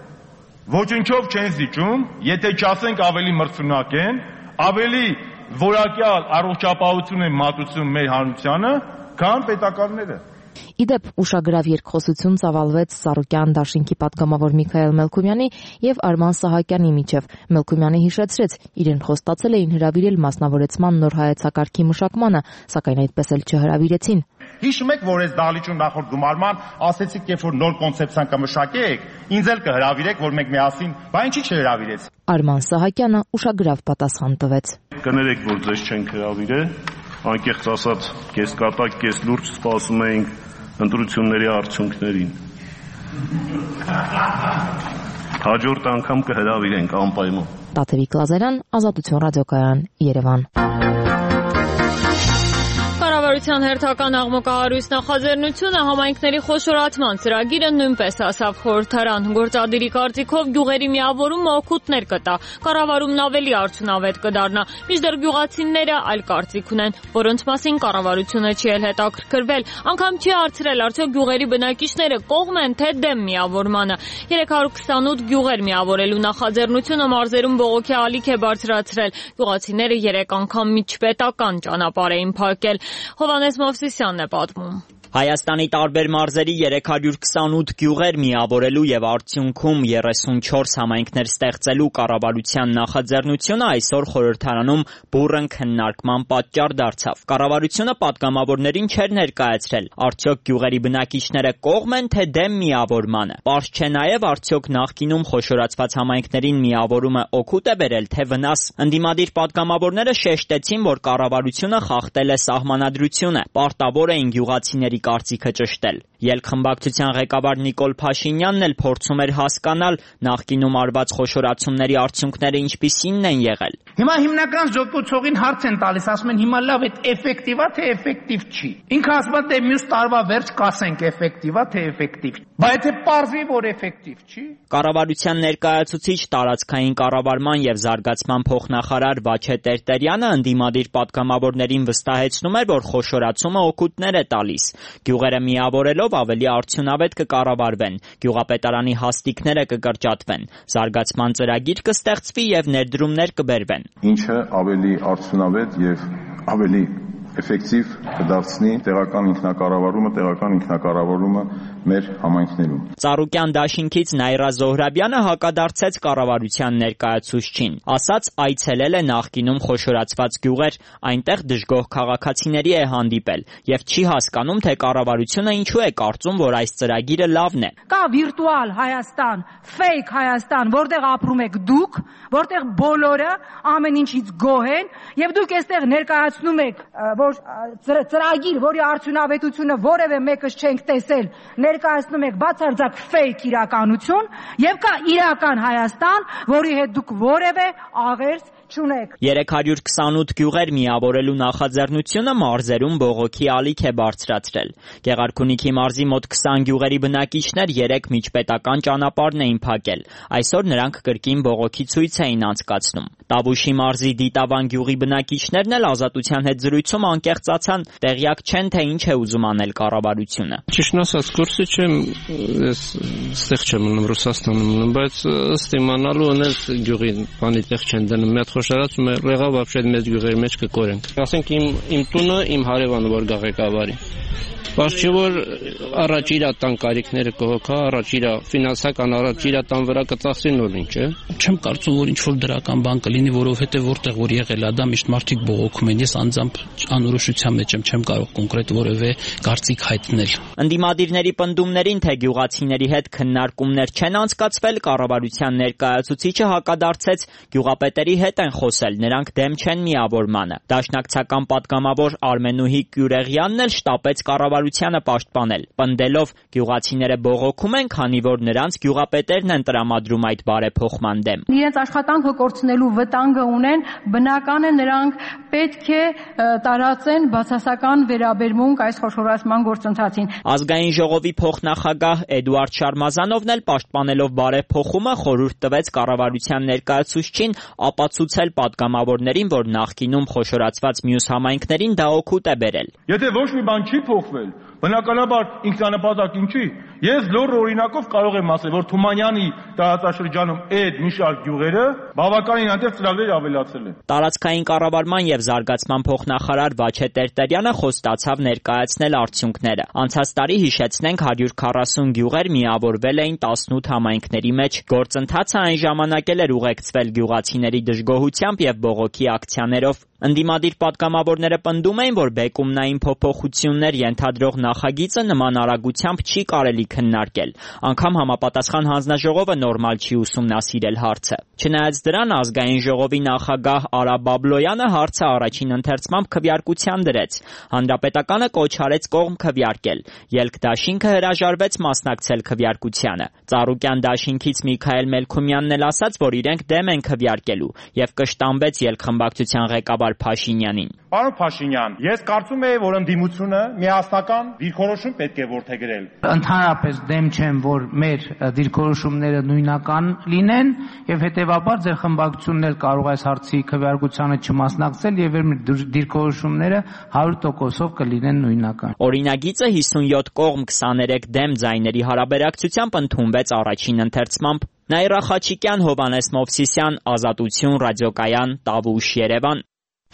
ոչնչով չեն զիջում, եթե չասենք ավելի մրցունակ են, ավելի որակյալ առողջապահություն են մատուցում մեր հանրությանը, քան պետականները։ Իդեպ ուշագրավ երկխոսություն ծավալվեց Ծառուկյան դաշինքի падգամավոր Միքայել Մելքումյանի եւ Արման Սահակյանի միջև։ Մելքումյանը հիշեցրեց, իրեն խոստացել էին հրավիրել մասնավորեցման նոր հայեցակարգի մշակմանը, սակայն այդպես էլ չհրավիրեցին։ Հիշում եք, որ այս դահլիճում նախորդ գումարման ասեցիք, երբ որ նոր կոնցեպցիան կմշակեք, ինձ էլ կհրավիրեք, որ մենք միասին, բա ինչի չհրավիրեց։ Արման Սահակյանը ուշագրավ պատասխան տվեց։ Կներեք, որ ձեզ չենք հրավիրել, անկեղծ ասած, կես կատակ, կես լուրջ սպասում էինք ընտրությունների արդյունքներին։ Հաջորդ անգամ կհրավիրենք անպայման։ Տաթևիկ Լազարյան, Ազատություն ռադիոկայան, Երևան։ Կառավարության հերթական աղմկահարույց նախաձեռնությունը համայնքների խոշորացման ծրագիրը նույնպես ասավ խորհրդարան։ Գործադիրի կարծիքով գյուղերի միավորումը օգուտներ կտա, կառավարումն ավելի արդյունավետ կդառնա, մինչդեռ գյուղացիները այլ կարծիք ունեն, որոնց մասին կառավարությունը չի էլ հետաքրքրվել, անգամ չի հարցրել, արդյոք գյուղերի բնակիչները կողմ են թե դեմ միավորմանը։ 328 գյուղեր միավորելու նախաձեռնությունը մարզերում բողոքի ալիք է բարձրացրել։ Գյուղացիները 3 անգամ միջպետական ճանապարհ էին փակել։ Հովհաննես Մովսիսյանն է պատմում։ Հայաստանի տարբեր մարզերի 328 գյուղեր միավորելու եւ արդյունքում 34 համայնքներ ստեղծելու կառավարության նախաձեռնությունը այսօր խորհրդարանում բուռն քննարկման պատճառ դարձավ։ Կառավարությունը պատգամավորներին չէր ներկայացրել, արդյոք գյուղերի բնակիչները կողմ են թե դեմ միավորմանը։ Պարզ չէ նաեւ արդյոք նախկինում խոշորացված համայնքներին միավորումը օգուտ է բերել թե վնաս։ Ընդդիմադիր պատգամավորները շեշտեցին, որ կառավարությունը խախտել է սահմանադրությունը, պարտավոր էին գյուղացիների կարծիքը ճշտել։ Ելք-խմբակցության ղեկավար Նիկոլ Փաշինյանն էլ փորձում էր հասկանալ նախկինում արված խոշորացումների արդյունքները ինչպիսինն են եղել։ Հիմա հիմնական զոկուցողին հարց են տալիս, ասում են հիմա լավ այդ էֆեկտիվ է թե էֆեկտիվ չի։ Ինքը ասում է թե մյուս տարվա վերջ կասենք էֆեկտիվ է թե էֆեկտիվ։ Բայց եթե պարզվի, որ էֆեկտիվ չի։ Կառավարության ներկայացուցիչ տարածքային կառավարման եւ զարգացման փոխնախարար Վաչե Տերտերյանը ընդդիմադիր պատգամավորներին վստահեցնում էր, որ խոշորացումը օգուտներ է տալիս։ Գյուղերը միավորելով ավելի արդյունավետ կկառավարվեն, գյուղապետարանի հաստիկները կկրճատվեն, զարգացման ծրագիր կստեղծվի եւ ներդրումներ կբերվեն։ Ինչը ավելի արդյունավետ եւ ավելի էֆեկտիվ կդարձնի տեղական ինքնակառավարումը մեր համայնքներում։ Ծառուկյան դաշինքից Նայրա Զոհրաբյանը հակադարձեց կառավարության ներկայացուցչին, ասաց այցելել է նախկինում խոշորացված գյուղեր, այնտեղ դժգոհ քաղաքացիների է հանդիպել եւ չի հասկանում, թե կառավարությունը ինչու է կարծում, որ այս ծրագիրը լավն է։ Կա վիրտուալ Հայաստան, fake Հայաստան, որտեղ ապրում եք դուք, որտեղ բոլորը ամեն ինչից գոհ են եւ դուք այստեղ ներկայացնում եք որ ծրագիր, որի արդյունավետությունը որևէ մեկս չենք տեսել, ներկայացնում եք բացարձակ fake իրականություն եւ կա իրական Հայաստան, որի հետ դուք որևէ աղերս չունեք։ 328 գյուղեր միավորելու նախաձեռնությունը մարզերում բողոքի ալիք է բարձրացրել։ Գեղարքունիքի մարզի մոտ 20 գյուղերի բնակիչներ 3 միջպետական ճանապարհն էին փակել։ Այսօր նրանք կրկին բողոքի ցույց էին անցկացնում։ Տավուշի մարզի Դիտավան գյուղի բնակիչներն էլ Ազատության հետ զրույցում անկեղծացան, տեղյակ չեն, թե ինչ է ուզում անել կառավարությունը։ Ճիշտն ասած, կուրսի չեմ, ես ստեղ չեմ մնում, Ռուսաստանում մնում, բայց ըստ իմանալու ունես գյուղի բանի տեղ չեն դնում, մի հատ խոշորացում է, եղավ вообще մեծ գյուղերի մեջ կկորենք։ Ասենք իմ տունը, իմ հարևանը որ գա ղեկավարի։ Բայց չէ որ առաջ իր տան կարիքները կհոգա, առաջ իր ֆինանսական առաջ իր տան վրա կծախսի նոր ինչ է։ Չեմ կարծում որ ինչ որ դրական բան կլինի, որովհետև որտեղ որ եղել է դա միշտ մարդիկ բողոքում են, ես անձամբ անորոշության մեջ չեմ կարող կոնկրետ որևէ կարծիք հայտնել։ Ընդդիմադիրների պնդումներին, թե գյուղացիների հետ քննարկումներ չեն անցկացվել, կառավարության ներկայացուցիչը հակադարձեց, գյուղապետերի հետ են խոսել, նրանք դեմ չեն միավորմանը։ Դաշնակցական պատգամավոր Արմենուհի Կյուրեղյանն էլ շտապեց կառավարությանը պաշտպանել, պնդելով գյուղացիները բողոքում են, քանի որ նրանց գյուղապետերն են տրամադրում այդ բարեփոխման դեմ։ Իրենց աշխատանքը կորցնելու վտանգը ունեն, բնական է նրանք պետք է տարածեն բացասական վերաբերմունք այս խոշորացման գործընթացին։ Ազգային ժողովի փոխնախագահ Էդուարդ Շարմազանովն էլ պաշտպանելով բարեփոխումը խորհուրդ տվեց կառավարության ներկայացուցչին ապացուցել պատգամավորներին, որ նախկինում խոշորացված մյուս համայնքներին դա օգուտ է բերել։ Եթե ոչ մի բան չի փոխվել, բնականաբար ինքնանպատակ ինչի։ Ես լոռ օրինակով կարող եմ ասել, որ Թումանյանի տարածաշրջանում այդ մի շարք գյուղերը բավականին այնտեղ ծրագրեր ավելացել են։ Տարածքային կառավարման եւ զարգացման փոխնախարար Վաչե Տերտերյանը խոստացավ ներկայացնել արդյունքները։ Անցած տարի հիշեցնենք 140 գյուղեր միավորվել էին 18 համայնքների մեջ։ Գործընթացը այն ժամանակ էր ուղեկցվել գյուղացիների դժգոհությամբ եւ բողոքի ակցիաներով։ Ընդդիմադիր պատգամավորները պնդում էին, որ բեկումնային փոփոխություններ ենթադրող նախագիծը նման արագությամբ չի կարելի քննարկել։ Անգամ համապատասխան հանձնաժողովը նորմալ չի ուսումնասիրել հարցը։ Չնայած դրան, ազգային ժողովի նախագահ Արա Բաբլոյանը հարցը առաջին ընթերցմամբ քվեարկության դրեց։ Հանրապետականը կոչ արեց կողմ քվեարկել։ Ելք-դաշինքը հրաժարվեց մասնակցել քվեարկությանը։ Ծառուկյան դաշինքից Միքայել Մելքումյանն էլ ասաց, որ իրենք դեմ են քվեարկելու եւ կշտամբեց ելք-խմբակցության ղեկավար Փաշինյանին։ Պարոն Փաշինյան, ես կարծում եմ, որ ընդդիմությունը միասնական դիրքորոշում պետք է որդեգրել։ Ընդհանրապես դեմ չեմ, որ մեր դիրքորոշումները նույնական լինեն եւ հետեւաբար ձեր խմբակցությունն էլ կարող է այս հարցի քվեարկությանը չմասնակցել եւ մեր դիրքորոշումները 100%-ով կլինեն նույնական։ Օրինագիծը 57 կողմ 23 դեմ ձայների հարաբերակցությամբ ընդունվեց առաջին ընթերցմամբ։ Նայրա Խաչիկյան, Հովանես Մովսիսյան, Ազատություն, Ռադիոկայան, Տավուշ, Երևան։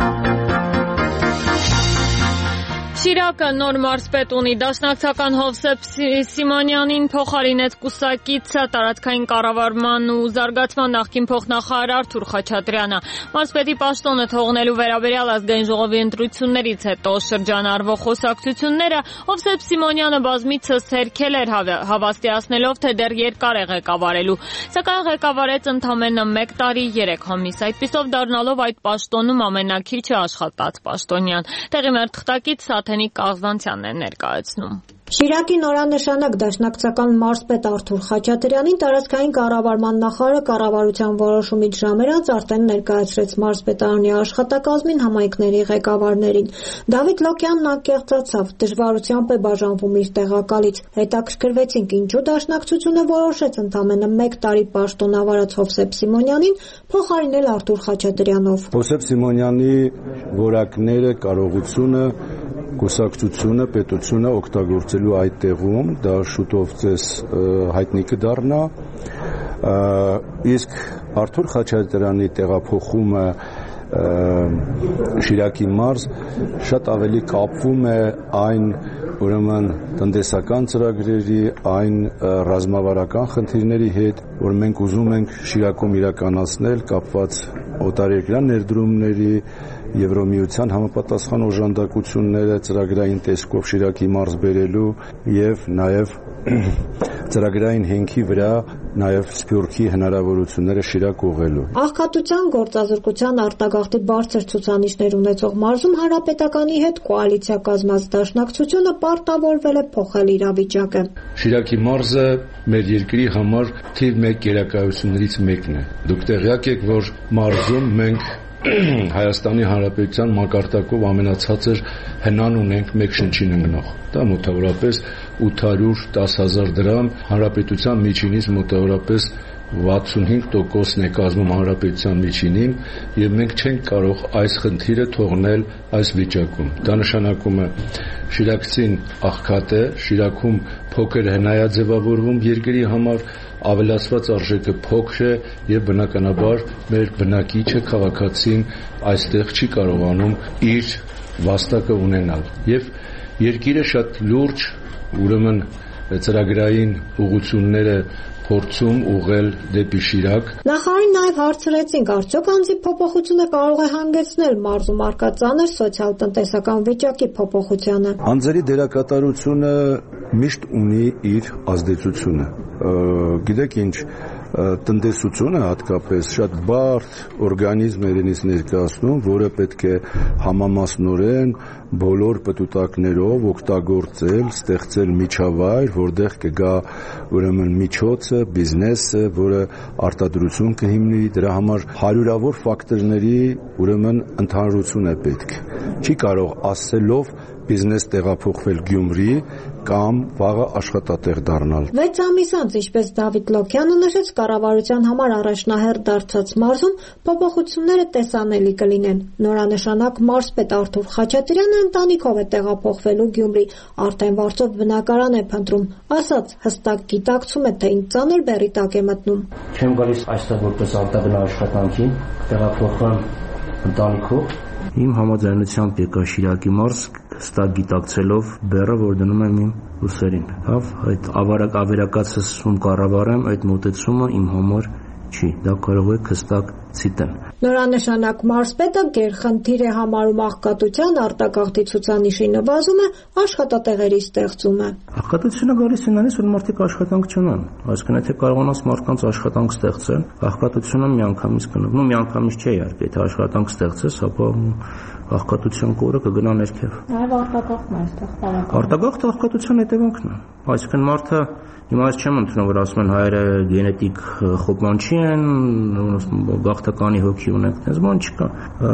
Շիրակը նոր մարզպետ ունի, դաշնակցական Հովսեփ Սիմոնյանին փոխարինեց կուսակիցը տարածքային կառավարման ու զարգացման նախկին փոխնախարար Արթուր Խաչատրյանը։ Մարզպետի պաշտոնը թողնելու վերաբերյալ ազգային ժողովի ընտրություններից հետո շրջանառվող խոսակցությունները Հովսեփ Սիմոնյանը բազմիցս հերքել էր, հավաստիացնելով, թե դեռ երկար է ղեկավարելու, սակայն ղեկավարեց ընդամենը 1 տարի 3 ամիս, այդպիսով դառնալով այդ պաշտոնում ամենաքիչը աշխատած պաշտոնյան։ Տեղի մեր թղթակից Սաթենիկ Կաղզանցյանն է ներկայացնում։ Շիրակի նորանշանակ դաշնակցական մարզպետ Արթուր Խաչատրյանին տարածքային կառավարման նախարարը կառավարության որոշումից ժամեր անց արդեն ներկայացրեց մարզպետարանի աշխատակազմին համայնքների ղեկավարներին։ Դավիթ Լոկյանն անկեղծացավ, դժվարությամբ է բաժանվում իր տեղակալից։ Հետաքրքրվեցինք, ինչու դաշնակցությունը որոշեց ընդամենը 1 տարի պաշտոնավարած Հովսեփ Սիմոնյանին փոխարինել Արթուր Խաչատրյանով։ Հովսեփ Սիմոնյանի որակները, կարողությունը, կուսակցությունը, պետությունը օգտագործելու այդ տեղում դա շուտով ձեզ հայտնի կդառնա, իսկ Արթուր Խաչատրյանի տեղափոխումը Շիրակի մարզ շատ ավելի կապվում է այն ուրեմն տնտեսական ծրագրերի, այն ռազմավարական խնդիրների հետ, որ մենք ուզում ենք Շիրակում իրականացնել կապված օտարերկրյա ներդրումների, Եվրոմիության համապատասխան օժանդակությունները ծրագրային տեսքով Շիրակի մարզ բերելու եւ նաեւ ծրագրային հենքի վրա նաեւ սփյուռքի հնարավորությունները Շիրակ ուղղելու։ Աղքատության գործազրկության արտագաղթի բարձր ցուցանիշներ ունեցող մարզում հանրապետականի հետ կոալիցիա կազմած դաշնակցությունը պարտավորվել է փոխել իրավիճակը։ Շիրակի մարզը մեր երկրի համար թիվ 1 գերակայություններից մեկն է։ Դուք տեղյակ եք, որ մարզում մենք Հայաստանի Հանրապետության մակարդակով ամենացածր հնան ունենք մեկ շնչին ընկնող։ Դա մոտավորապես 810,000 դրամ, հանրապետության միջինից մոտավորապես 65%-ն է կազմում հանրապետության միջինին, եւ մենք չենք կարող այս խնդիրը թողնել այս վիճակում։ Դա նշանակում է Շիրակցին աղքատ է, Շիրակում փոքր հնա է ձևավորվում երկրի համար, ավելացված արժեքը փոքր է եւ բնականաբար մեր բնակիչը քաղաքացին այստեղ չի կարողանում իր վաստակը ունենալ եւ երկիրը շատ լուրջ ուրեմն ծրագրային ուղղությունները փորձում ուղղել դեպի Շիրակ։ Նախարարին նաև հարցրեցինք, արդյոք անձի փոփոխությունը կարող է հանգեցնել մարզում առկա ծանր սոցիալ-տնտեսական վիճակի փոփոխությանը։ Անձերի դերակատարությունը միշտ ունի իր ազդեցությունը։ Գիտեք ինչ, տնտեսությունը հատկապես շատ բարդ օրգանիզմ է իրենից ներկայացնում, որը պետք է համամասնորեն բոլոր պտուտակներով օգտագործել, ստեղծել միջավայր, որտեղ կգա ուրեմն միջոցը, բիզնեսը, որը արտադրություն կհիմնի, դրա համար հարյուրավոր ֆակտորների ուրեմն ընդհանրություն է պետք։ Չի կարող ասելով բիզնես տեղափոխվել Գյումրի կամ վաղը աշխատատեղ դառնալ։ 6 ամիս անց, ինչպես Դավիթ Լոկյանը նշեց, կառավարության համար առաջնահերթ դարձած մարզում փոփոխությունները տեսանելի կլինեն։ Նորանշանակ մարզպետ Արթուր Խաչատրյանը ընտանիքով է տեղափոխվելու Գյումրի, արդեն վարձով բնակարան է փնտրում, ասաց հստակ գիտակցում է, թե ինչ ծանր բեռի տակ է մտնում։ Չեմ գալիս այստեղ որպես արտագնա աշխատանքի, տեղափոխվում ընտանիքով։ Իմ համաձայնությամբ եկա Շիրակի մարզ, հստակ գիտակցելով բեռը, որ դնում եմ իմ ուսերին։ Այդ ավերակացս ում կառավարեմ, այդ մոտեցումը իմ համար չի, դա կարող է հստակ ցիտեմ։ Նորանշանակ մարզպետը գերխնդիր է համարում աղքատության արտագաղթի ցուցանիշի նվազումը, աշխատատեղերի ստեղծումը։ Աղքատությունը գալիս է նրանից, որ մարդիկ աշխատանք չունեն, այսինքն եթե կարողանաս մարդկանց աշխատանք ստեղծել, աղքատությունը միանգամից կնվնու, միանգամից չէ իհարկե, եթե աշխատանք ստեղծես, ապա աղքատության կորը կգնա ներքև։ Նաև արտագաղթն է այստեղ տարածվում։ Արտագաղթը աղքատության հետևանքն է։ Այսինքն մարդը հիմա ես չեմ ընդունում, որ ասում են հայերը գենետիկ խոպմանչի են, գաղթականի հոգի ունեն, այդպես բան չկա։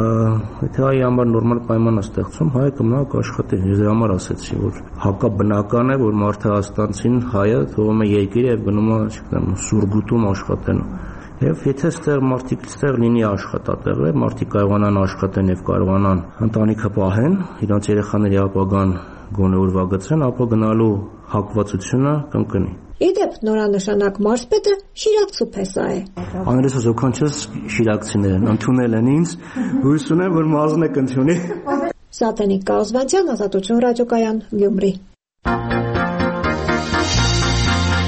Եթե հայի համար նորմալ պայման է ստեղծում, հայը կմնա կաշխատի։ Ես դրա համար ասեցի, որ հակաբնական է, որ մարդը Հայաստանցին հայը թողում է երկիրը եւ գնում է, չգիտեմ, Սուրգուտում աշխատելու։ Եվ եթե ստեղ մարդիկ ստեղ լինի աշխատատեղեր, մարդիկ կարողանան աշխատեն եւ կարողանան ընտանիքը պահեն, իրանց երեխաների ապագան գոնե ուրվագծեն, ապա գնալու հակվածությունը կընկնի։ Իդեպ նորանշանակ մարզպետը շիրակցու փեսա է։ Աներեսը զոքանչես շիրակցիներն ընդունել են ինձ, հույս ունեմ, որ մարզն է կընդունի։ Սատենիկ Կազվանցյան, Ազատություն ռադիոկայան, Գյումրի։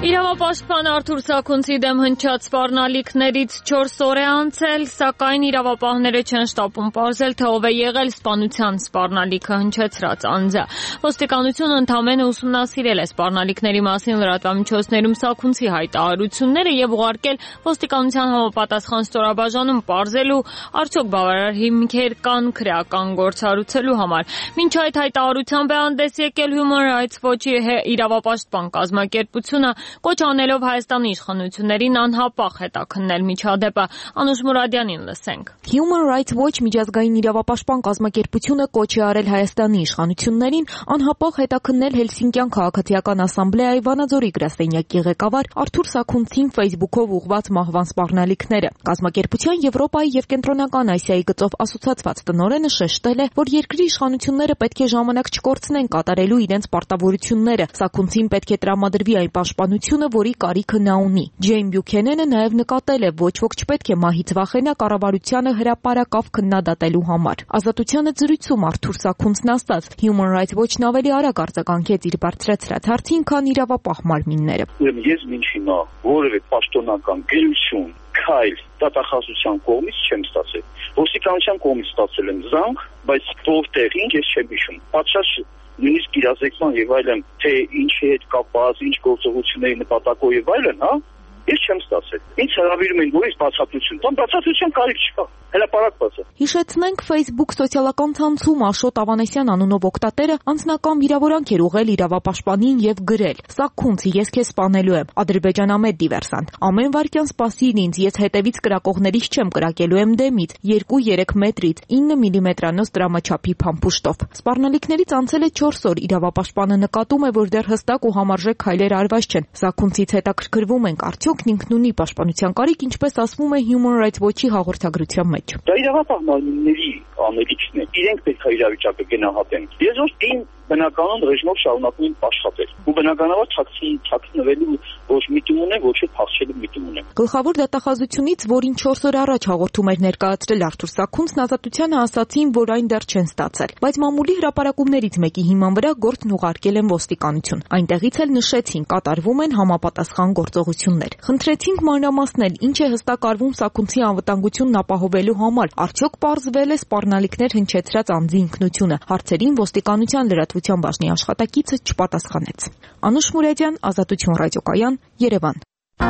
Իրավապաշտպան Արթուր Սաքունցի դեմ հնչած սպառնալիքներից 4 օր է անցել, սակայն իրավապահները չեն շտապում պարզել, թե ով է եղել սպանության սպառնալիքը հնչեցրած անձը։ Ոստիկանությունը ընդամենը ուսումնասիրել է սպառնալիքների մասին լրատվամիջոցներում Սաքունցի հայտարարությունները եւ ուղարկել ոստիկանության համապատասխան ստորաբաժանում պարզելու արդյոք բավարար հիմքեր կան քրեական գործառույթելու համար։ Մինչ այդ հայտարարությամբ է հանդես եկել Human Rights Watch-ի իրավապաշտպան կազմակերպությունը, կոչ անելով Հայաստանի իշխանություններին անհապաղ հետաքննել միջադեպը։ Անուշ Մուրադյանին լսենք։ Human Rights Watch միջազգային իրավապաշտպան կազմակերպությունը կոչ է արել Հայաստանի իշխանություններին անհապաղ հետաքննել Հելսինկյան քաղաքացիական ասամբլեայի Վանաձորի գրասենյակի ղեկավար Արթուր Սաքունցին Facebook-ով ուղղված մահվան սպառնալիքները։ Կազմակերպության Եվրոպայի եւ Կենտրոնական Ասիայի գծով ասոցիացված տնօրենը շեշտել է, որ երկրի իշխանությունները պետք է ժամանակ չկորցնեն կատարելու իրենց պարտավորությունները։ Սաքունցին պետք է տրամադրվի այն պաշտպանությունը, որի կարիքը նա ունի։ Ջեյն Բյուքենենը նաև նկատել է, ոչ ոք չպետք է մահից վախենա կառավարությանը հրապարակավ քննադատելու համար։ Ազատությանը զրույցում Արթուր Սաքունցն ասաց, Human Rights Watch-ն ավելի արագ արձագանքեց իր բարձրացրած հարցին, քան իրավապահ մարմինները։ Ես մինչ հիմա որևէ պաշտոնական գերություն քայլ դատախազության կողմից չեմ ստացել։ Ոստիկանության կողմից ստացել եմ զանգ, բայց որտեղ ինչ ես չեմ հիշում։ Պատշաճ նույնիսկ իրազեկման եւ այլն, թե ինչի հետ կապված, ինչ գործողությունների նպատակով եւ այլն, հա, ես չեմ ստացել։ Ինչ հրավիրում են որից բացատրություն, տան բացատրության կարիք չկա։ Հրապարակ բացա։ Հիշեցնենք Facebook սոցիալական ցանցում Աշոտ Ավանեսյան անունով օգտատերը անձնական վիրավորանք էր ուղղել իրավապաշտպանին եւ գրել. Սաքունցի, ես քեզ սպանելու եմ, ադրբեջանամետ դիվերսանտ։ Ամեն վայրկյան սպասիր ինձ, ես հետևից կրակողներից չեմ կրակելու եմ դեմից, 2-3 մետրից, 9 մմ-անոց դրամաչափի փամփուշտով։ Սպառնալիքներից անցել է 4 օր, իրավապաշտպանը նկատում է, որ դեռ հստակ ու համարժեք քայլեր արված չեն։ Սաքունցից հետաքրքրվում ենք, արդյոք ինքն ունի պաշտպանության կարիք, ինչպես ասվում է Human Rights Watch-ի հաղորդագրության մեջ։ Դա իրավապահ մարմինների անելիքն է։ Իրենք պետք է իրավիճակը գնահատեն։ Ես ոչ իմ բնականon ռեժիմով շարունակում եմ աշխատել։ Ու բնականաբար թաքնվելու ոչ միտում ունեմ, ոչ էլ փախչելու միտում ունեմ։ Գլխավոր դատախազությունից, որին 4 օր առաջ հաղորդում էր ներկայացրել Արթուր Սաքունցն, ազատությանը ասացին, որ այն դեռ չեն ստացել։ Բայց մամուլի հրապարակումներից մեկի հիման վրա գործն ուղարկել են ոստիկանություն։ Այնտեղից էլ նշեցին, կատարվում են համապատասխան գործողություններ։ Խնդրեցինք մանրամասնել, ինչ է հստակ արվում Սաքունցի անվտանգությունն ապահովելու համար, արդյոք պարզվել է սպառնալիքներ հնչեցրած անձի ինքնությունը։ Հարցերին ոստիկանության լրատվության բաժնի աշխատակիցը չպատասխանեց։ Անուշ Մուրադյան, Ազատություն ռադիոկայան, Երևան։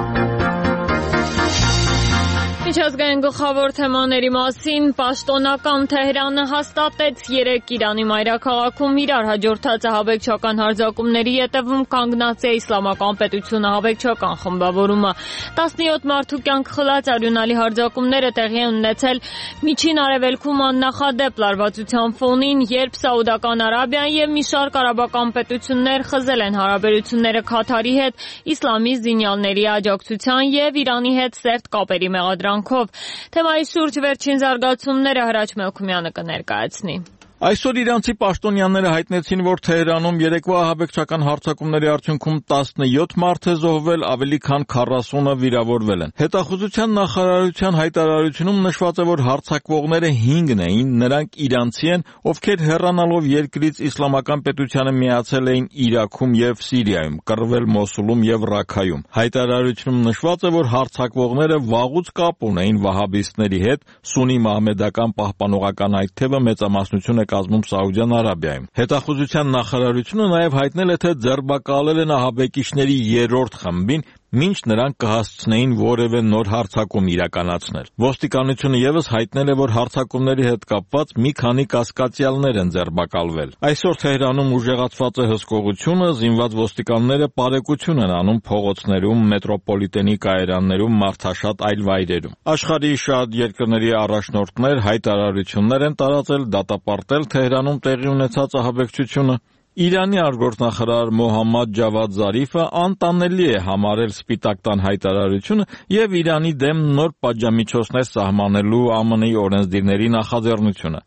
Միջազգային գլխավոր թեմաների մասին պաշտոնական Թեհրանը հաստատեց 3 Իրանի մայրաքաղաքում իրար հաջորդած ահաբեկչական հարձակումների ետևում կանգնած է Իսլամական պետությունը ահաբեկչական խմբավորումը։ 17 մարդու կյանք խլած արյունալի հարձակումները տեղի են ունեցել Միջին Արևելքում աննախադեպ լարվածության ֆոնին, երբ Սաուդական Արաբիան եւ մի շարք արաբական պետություններ խզել են հարաբերությունները Քաթարի հետ իսլամի զինյալների աջակցության եւ Իրանի հետ սերտ կապերի մեղադրանքով։ Թեմայի շուրջ վերջին զարգացումները Հրաչ Մելքումյանը կներկայացնի։ Այսօր իրանցի պաշտոնյաները հայտնեցին, որ Թեհրանում երեկվա ահաբեկչական հարձակումների արդյունքում 17 մարդ է զոհվել, ավելի քան 40-ը վիրավորվել են։ Հետախուզության նախարարության հայտարարությունում նշված է, որ հարձակվողները 5-ն էին, նրանք իրանցի են, ովքեր հեռանալով երկրից իսլամական պետությանը միացել էին Իրաքում եւ Սիրիայում, կռվել Մոսուլում եւ Ռաքայում։ Հայտարարությունում նշված է, որ հարձակվողները վաղուց կապ ունեին վահաբիստների հետ, սունի մահմեդական պահպանողական այդ թևը մեծամասնություն կազմում Սաուդյան Արաբիայում։ Հետախուզության նախարարությունը նաև հայտնել է, թե ձերբակալել են ահաբեկիչների 3-րդ խմբին, մինչ նրանք կհասցնեին որևէ նոր հարձակում իրականացնել։ Ոստիկանությունը ևս հայտնել է, որ հարձակումների հետ կապված մի քանի կասկածյալներ են ձերբակալվել։ Այսօր Թեհրանում ուժեղացված է հսկողությունը, զինված ոստիկանները պարեկություն են անում փողոցներում, մետրոպոլիտենի կայարաններում, մարդաշատ այլ վայրերում։ Աշխարհի շատ երկրների առաջնորդներ հայտարարություններ են տարածել, դատապարտել Թեհրանում տեղի ունեցած ահաբեկչությունը։ Իրանի արտգործնախարար Մոհամմադ Ջավադ Զարիֆը անտանելի է համարել Սպիտակ տան հայտարարությունը եւ Իրանի դեմ նոր պատժամիջոցներ սահմանելու ԱՄՆ-ի օրենսդիրների նախաձեռնությունը։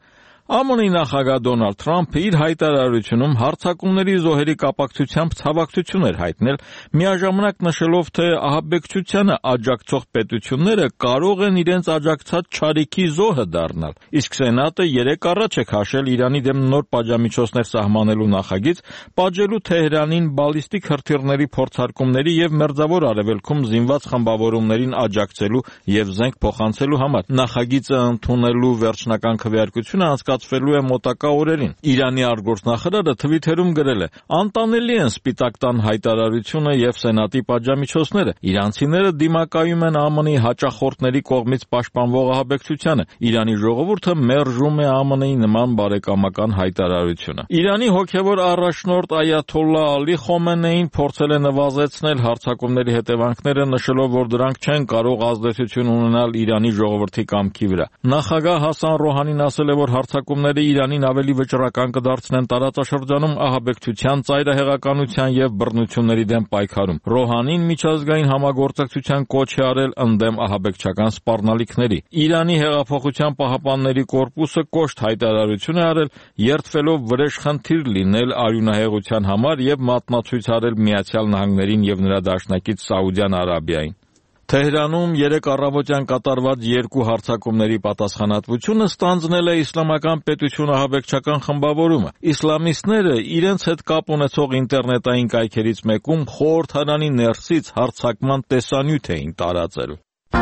ԱՄՆ-ի նախագահ Դոնալդ Թրամփը իր հայտարարությունում հարձակումների զոհերի կապակցությամբ ցավակցություն էր հայտնել, միաժամանակ նշելով, թե ահաբեկչությանը աջակցող պետությունները կարող են իրենց աջակցած չարիքի զոհը դառնալ։ Իսկ Սենատը 3 առաջ է քաշել Իրանի դեմ նոր պատժամիջոցներ սահմանելու նախագիծ, պատժելու Թեհրանին բալիստիկ հրթիռների փորձարկումների եւ Մերձավոր Արևելքում զինված խմբավորումներին աջակցելու եւ զենք փոխանցելու համար։ Նախագիծը ընդունելու վերջնական քվեարկությունը անցկացվելու է մոտակա օրերին։ Իրանի արտգործնախարարը Twitter-ում գրել է. «Անտանելի են Սպիտակ տան հայտարարությունը եւ Սենատի պատժամիջոցները։ Իրանցիները դիմակայում են ԱՄՆ-ի հաճախորդների կողմից պաշտպանվող ահաբեկչությանը։ Իրանի ժողովուրդը մերժում է ԱՄՆ-ի նման բարեկամական հայտարարությունը»։ Իրանի հոգևոր առաջնորդ Այաթոլլահ Ալի Խոմենեին փորձել է նվազեցնել հարձակումների հետևանքները, նշելով, որ դրանք չեն կարող ազդեցություն ունենալ Իրանի ժողովրդի կամքի վրա։ Նախագահ Հասան Ռոհանին ասել է, որ հարձակումները Իրանին ավելի վճռական կդարձնեն տարածաշրջանում ահաբեկչության, ծայրահեղականության եւ բռնությունների դեմ պայքարում։ Ռոհանին միջազգային համագործակցության կոչ է արել ընդդեմ ահաբեկչական սպառնալիքների։ Իրանի հեղափոխության պահապանների կորպուսը կոշտ հայտարարություն է արել, երդվելով վրեժխնդիր լինել արյունահեղության համար եւ մատնացույց արել Միացյալ Նահանգներին եւ նրա դաշնակից Սաուդյան Արաբիային։ Թեհրանում 3 առավոտյան կատարված 2 հարձակումների պատասխանատվությունը ստանձնել է Իսլամական պետություն ահաբեկչական խմբավորումը։ Իսլամիստները իրենց հետ կապ ունեցող ինտերնետային կայքերից մեկում խորհրդարանի ներսից հարձակման տեսանյութ էին տարածել։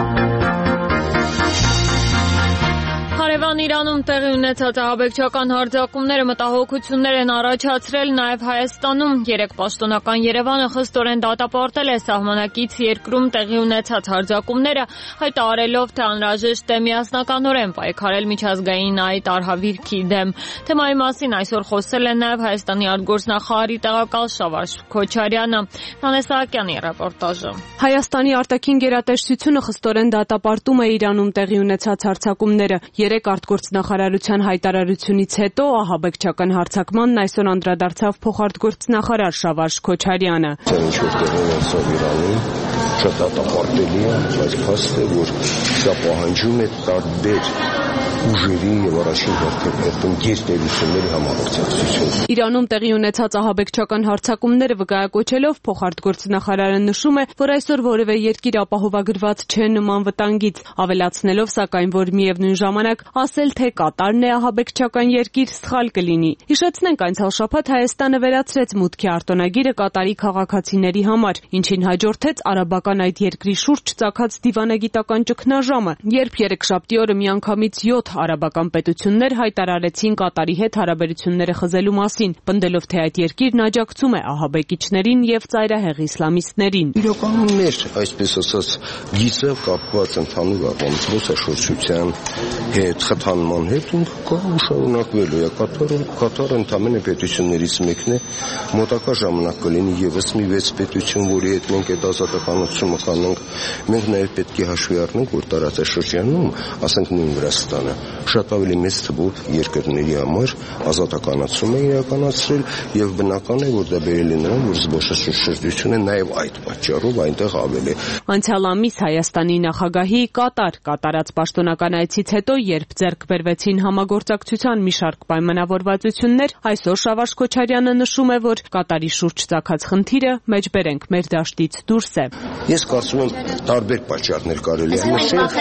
Հարևան Իրանում տեղի ունեցած ահաբեկչական հարձակումները մտահոգություններ են առաջացրել նաև Հայաստանում։ 3 պաշտոնական Երևանը խստորեն դատապարտել է սահմանակից երկրում տեղի ունեցած հարձակումները, հայտարարելով, թե անհրաժեշտ է միասնականորեն պայքարել միջազգային այդ արհավիրքի դեմ։ Թեմայի մասին այսօր խոսել է նաև Հայաստանի արտգործնախարարի տեղակալ Շավարշ Քոչարյանը։ Նանե Սահակյանի ռեպորտաժը։ Հայաստանի արտաքին գերատեսչությունը խստորեն դատապարտում է Իրանում տեղի ունեցած հարձակումները։ 3 արտգործնախարարության հայտարարությունից հետո ահաբեկչական հարձակմանն այսօր անդրադարձավ փոխարտգործնախարար Շավարշ Քոչարյանը։ Ինչ որ տեղի ունեցավ Իրանում, շատ դատապարտելի է, բայց փաստ է, որ դա պահանջում է տարբեր ուժերի եւ առաջին հերթին գերտերությունների համագործակցություն։ Իրանում տեղի ունեցած ահաբեկչական հարձակումները վկայակոչելով փոխարտգործնախարարը նշում է, որ այսօր որևէ երկիր ապահովագրված չէ նման վտանգից, ավելացնելով սակայն, որ միևնույն ժամանակ ասել, թե Կատարն է ահաբեկչական երկիր, սխալ կլինի։ Հիշեցնենք, անցյալ շաբաթ Հայաստանը վերացրեց մուտքի արտոնագիրը Կատարի քաղաքացիների համար, ինչին հաջորդեց արաբական այդ երկրի շուրջ ծագած դիվանագիտական ճգնաժամը, երբ երեքշաբթի օրը միանգամից 7 արաբական պետություններ հայտարարեցին Կատարի հետ հարաբերությունները խզելու մասին, պնդելով, թե այդ երկիրն աջակցում է ահաբեկիչներին եւ ծայրահեղ իսլամիստներին։ Իրականում մեր, այսպես ասած, գիծը կապված ընդհանուր առումով զբոսաշրջության հետ, խթանման հետ շարունակվելու է։ Կատարը ընդամենը պետություններից մեկն է, մոտակա ժամանակ կլինի եւս մի 6 պետություն, որի հետ մենք այդ ազատականությունը կանենք։ Մենք նաեւ պետք է հաշվի առնենք, որ տարածաշրջանում, ասենք նույն Վրաստանը, շատ ավելի մեծ թվով երկրների համար ազատականացում է իրականացրել եւ բնական է, որ դա բերել է նրան, որ զբոսաշրջությունը նաեւ այդ պատճառով այնտեղ ավել է։ Անցյալ ամիս Հայաստանի նախագահի Կատար կատարած պաշտոնական այցից հետո, երբ ձեռք բերվեցին համագործակցության մի շարք պայմանավորվածություններ, այսօր Շավարշ Քոչարյանը նշում է, որ Կատարի շուրջ ծագած խնդիրը մեջբերենք մեր դաշտից դուրս է։ Ես կարծում եմ տարբեր պատճառներ կարելի է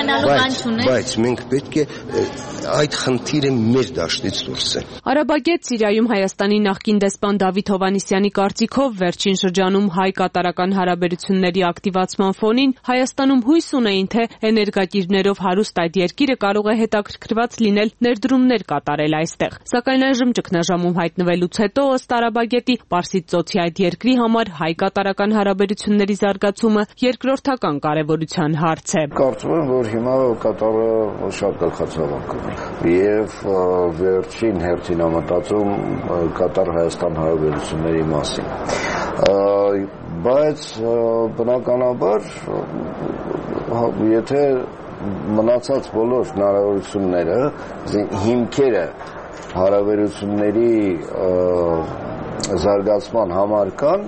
նշել, բայց մենք պետք է այդ խնդիրը մեր դաշտից դուրս է։ Արաբագետ Սիրիայում Հայաստանի նախկին դեսպան Դավիթ Հովհաննիսյանի կարծիքով վերջին շրջանում հայ-կատարական հարաբերությունների ակտիվացման ֆոնին Հայաստանում հույս ունեին, թե էներգակիրներով հարուստ այդ երկիրը կարող է հետաքրքրված լինել ներդրումներ կատարել այստեղ։ Սակայն այժմ ճգնաժամում հայտնվելուց հետո, ըստ արաբագետի, Պարսից ծոցի այդ երկրի համար հայ-կատարական հարաբերությունների զարգացումը երկրորդական կարևորության հարց է։ Կարծում եմ, որ հիմա Կատարը շատ գլխացավանք ունի եւ վերջին հերթին մտածում Կատար-Հայաստան հարաբերությունների մասին, բայց բնականաբար եթե մնացած բոլոր հնարավորությունները, հիմքերը հարաբերությունների զարգացման համար կան,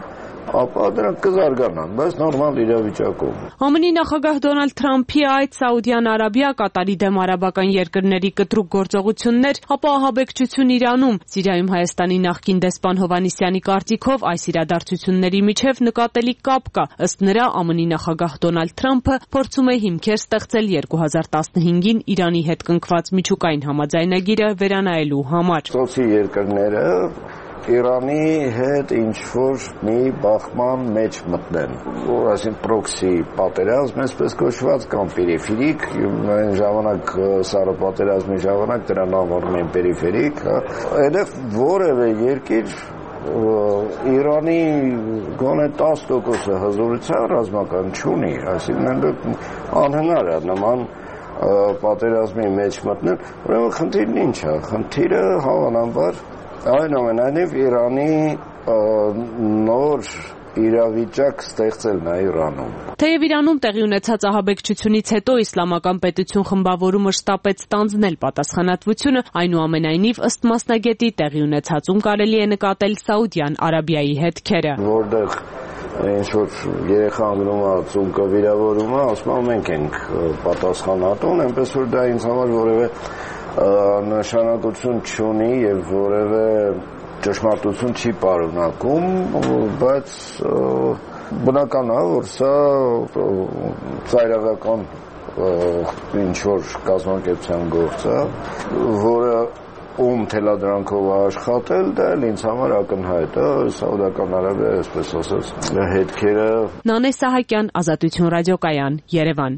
ապա դրանք կզարգանան, բայց նորմալ իրավիճակում։ ԱՄՆ նախագահ Դոնալդ Թրամփի այդ Սաուդյան Արաբիա, Կատարի դեմ արաբական երկրների կտրուկ գործողություններ, ապա ահաբեկչություն Իրանում։ Սիրիայում Հայաստանի նախկին դեսպան Հովհաննիսյանի կարծիքով այս իրադարձությունների միջև նկատելի կապ կա։ Ըստ նրա, ԱՄՆ նախագահ Դոնալդ Թրամփը փորձում է հիմքեր ստեղծել 2015-ին Իրանի հետ կնքված միջուկային համաձայնագիրը վերանայելու համար։ Սոցի երկրները Իրանի հետ ինչ-որ մի բախման մեջ մտնեն, որ այսին պրոքսի պատերազմ, այսպես կոչված, կամ պերիֆերիկ, այն ժամանակ սառը պատերազմի ժամանակ դրան անվանում են պերիֆերիկ, այնեղ որևէ երկիր Իրանի գոնե 10% հզորության ռազմական չունի, այսինքն անհնար է նման պատերազմի մեջ մտնել, ուրեմն խնդիրն ինչ է, խնդիրը հավանաբար այնուամենայնիվ Իրանի նոր իրավիճակ ստեղծելն է Իրանում։ Թեև Իրանում տեղի ունեցած ահաբեկչությունից հետո իսլամական պետություն խմբավորումը շտապեց ստանձնել պատասխանատվությունը, այնուամենայնիվ ըստ մասնագետի տեղի ունեցածում կարելի է նկատել Սաուդյան Արաբիայի հետքերը։ Որտեղ ինչ-որ երեխա անգնում է ծունկը վիրավորում է, ասում են մենք ենք պատասխանատուն, այնպես որ դա ինձ համար որևէ նշանակություն չունի եւ որևէ ճշմարտություն չի պարունակում, բայց բնական է, որ սա ծայրահեղական ինչ-որ կազմակերպության գործ է, որը ում թելադրանքով աշխատել, դա էլ ինձ համար ակնհայտ է, Սաուդական Արաբիայի, այսպես ասած, հետքերը։ Նանե Սահակյան, Ազատություն ռադիոկայան, Երևան։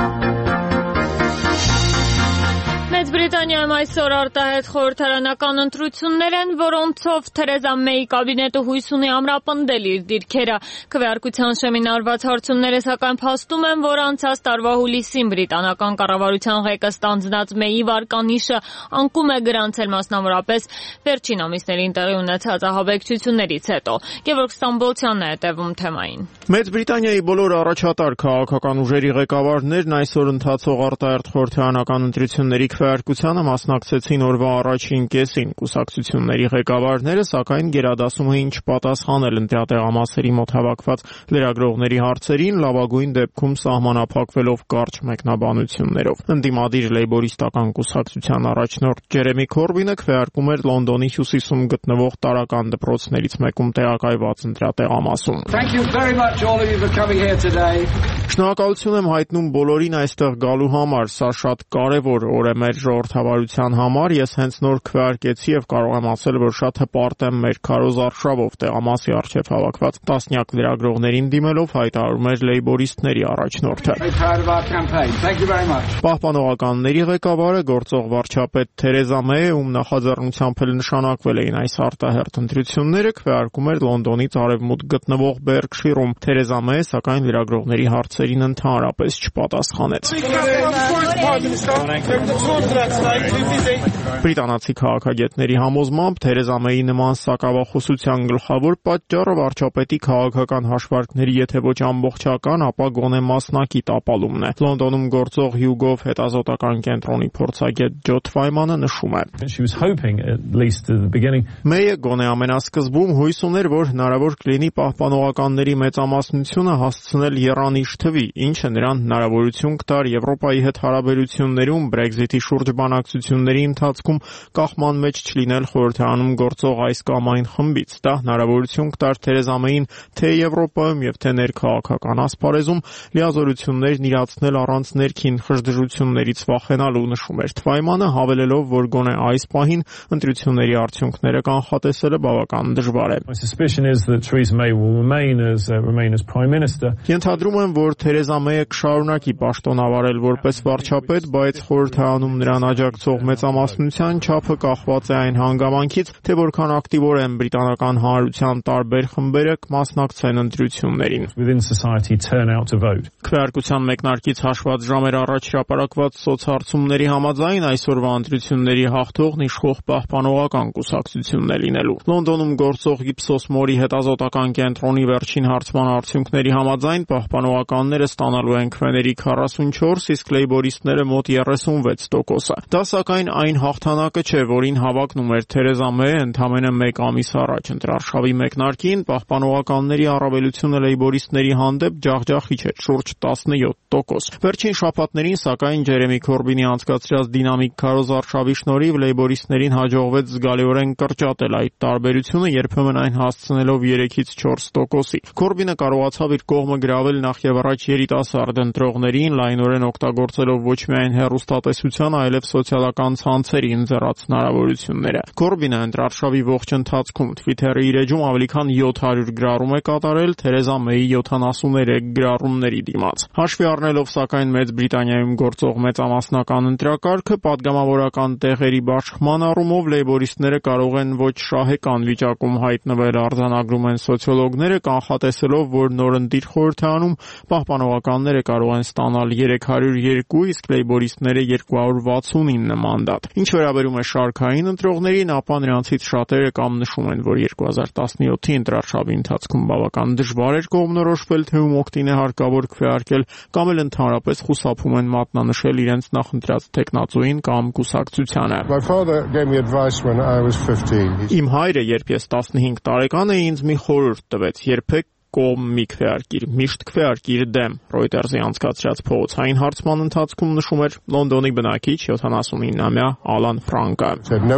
Մեծ Բրիտանիայում այսօր արտահայտ խորհրդարանական ընտրություններ են, որոնցով Թերեզա Մեյի կաբինետը հույս ունի ամրապնդել իր դիրքերը։ Քվեարկության շեմին արված հարցումները սակայն փաստում են, որ անցած տարվա հուլիսին բրիտանական կառավարության ղեկը ստանձնած Մեյի վարկանիշը անկում է գրանցել, մասնավորապես վերջին ամիսներին տեղի ունեցած ահաբեկչություններից հետո։ Գևորգ Ստամբոլցյանն է հետևում թեմային։ Մեծ Բրիտանիայի բոլոր առաջատար քաղաքական ուժերի ղեկավարներն այսօր ընթացող արտահերթ խորհրդարանական ընտրությունների քվեարկությանը մասնակցեցին օրվա առաջին կեսին։ Կուսակցությունների ղեկավարները սակայն գերադասում էին չպատասխանել ընտրատեղամասերի մոտ հավաքված լրագրողների հարցերին, լավագույն դեպքում սահմանափակվելով կարճ մեկնաբանություններով։ Ընդդիմադիր լեյբորիստական կուսակցության առաջնորդ Ջերեմի Քորբինը քվեարկում էր Լոնդոնի հյուսիսում գտնվող տարրական դպրոցներից մեկում տեղակայված ընտրատեղամասում։ Շնորհակալություն եմ հայտնում բոլորին այստեղ գալու համար, սա շատ կարևոր օր է մեր ժողովրդավարության համար, ես հենց նոր քվեարկեցի եւ կարող եմ ասել, որ շատ հպարտ եմ մեր քարոզ արշավով տեղամասի առջև հավաքված տասնյակ լրագրողներին դիմելով, հայտարարում էր լեյբորիստների առաջնորդը։ Պահպանողականների ղեկավարը գործող վարչապետ Թերեզա Մեյը, ում նախաձեռնությամբ էլ նշանակվել էին այս արտահերթ ընտրությունները, քվեարկում էր Լոնդոնից արևմուտք գտնվող Բերքշիրում։ Թերեզա Մեյը սակայն լրագրողների հարցերին ընդհանրապես չպատասխանեց։ Բրիտանացի քաղաքագետների համոզմամբ Թերեզա Մեյի նման սակավախոսության գլխավոր պատճառը վարչապետի քաղաքական հաշվարկների եթե ոչ ամբողջական, ապա գոնե մասնակի տապալումն է։ Լոնդոնում գործող Հյուգով հետազոտական կենտրոնի փորձագետ Ջո Թվայմանը նշում է. Մեյը գոնե ամենասկզբում հույս ուներ, որ հնարավոր կլինի պահպանողականների մեծամասնությունը հասցնել եռանիշ թվի, ինչը նրան հնարավորություն կտար Եվրոպայի հետ հարաբերություններում Brexit-ի շուրջ բանակցությունների ընթացքում կախման մեջ չլինել խորհրդարանում գործող այս կամ այն խմբից։ Դա հնարավորություն կտար Թերեզա Մեյին թե Եվրոպայում եւ թե ներքաղաքական ասպարեզում լիազորություններն իրացնել առանց ներքին խժդժություններից վախենալու, նշում էր Թվայմանը, հավելելով, որ գոնե այս պահին ընտրությունների արդյունքները կանխատեսելը բավական դժվար է։ Ենթադրում եմ, որ Թերեզա Մեյը կշարունակի պաշտոն ավարել որպես վարչապետ, բայց խորհրդարանում նրան աջակցող մեծամասնության չափը կախված է այն հանգամանքից, թե որքան ակտիվորեն են բրիտանական հանրության տարբեր խմբերը կմասնակցեն ընտրություններին։ Քվեարկության մեկնարկից հաշված ժամեր առաջ հրապարակված սոցհարցումների համաձայն այսօրվա ընտրությունների հաղթողն իշխող պահպանողական կուսակցությունն է լինելու։ Լոնդոնում գործող Ipsos Mori հետազոտական կենտրոնի վերջին հարցման արդյունքների համաձայն պահպանողականները ստանալու են քվեների 44, իսկ լեյբորիստները մոտ 36%-ը։ Դա սակայն այն հաղթանակը չէ, որին հավակնում էր Թերեզա Մեյը ընդամենը 1 ամիս առաջ։ Ընտրարշավի մեկնարկին պահպանողականների առավելությունը լեյբորիստների հանդեպ ջախջախիչ էր, շուրջ 17%։ Վերջին շաբաթներին, սակայն, Ջերեմի Քորբինի անցկացրած դինամիկ քարոզարշավի շնորհիվ լեյբորիստներին հաջողվեց զգալիորեն կրճատել այդ տարբերությունը, երբեմն այն հասցնելով 3-ից 4%-ի։ Քորբինը կարողացավ իր կողմը գրավել նախ եւ առաջ երիտասարդ ընտրողներին, լայնորեն օգտագործելով ոչ միայն հեռուստատեսության, այլև սոցիալական ցանցերի ընձեռած հնարավորությունները։ Քորբինը ընտրարշավի ողջ ընթացքում Twitter-ի իր էջում ավելի քան 700 գրառում է կատարել Թերեզա Մեյի 73 գրառումների դիմաց։ Հաշվի առնելով, սակայն, Մեծ Բրիտանիայում գործող մեծամասնական ընտրակարգը, պատգամավորական տեղերի բաշխման առումով լեյբորիստները կարող են ոչ շահեկան վիճակում հայտնվել, արձանագրում են սոցիոլոգները, կանխատեսելով, որ նորընտիր խորհրդարանում պահպանողականները կարող են ստանալ 302, իսկ լեյբորիստները 269 մանդատ։ Ինչ վերաբերում է շարքային ընտրողներին, ապա նրանցից շատերը կամ նշում են, որ 2017-ի ընտրարշավի ընթացքում բավական դժվար էր կողմնորոշվել, թե ում օգտին է հարկավոր քվեարկել, կամ էլ ընդհանրապես խուսափում են մատնանշել իրենց նախընտրած թեկնածուին կամ կուսակցությանը։ Իմ հայրը, երբ ես 15 տարեկան էի, ինձ մի խորհուրդ տվեց. երբեք կողմ մի քվեարկիր, միշտ քվեարկիր դեմ։ Reuters-ի անցկացրած փողոցային հարցման ընթացքում նշում էր Լոնդոնի բնակիչ 79-ամյա Ալան Ֆրանկը։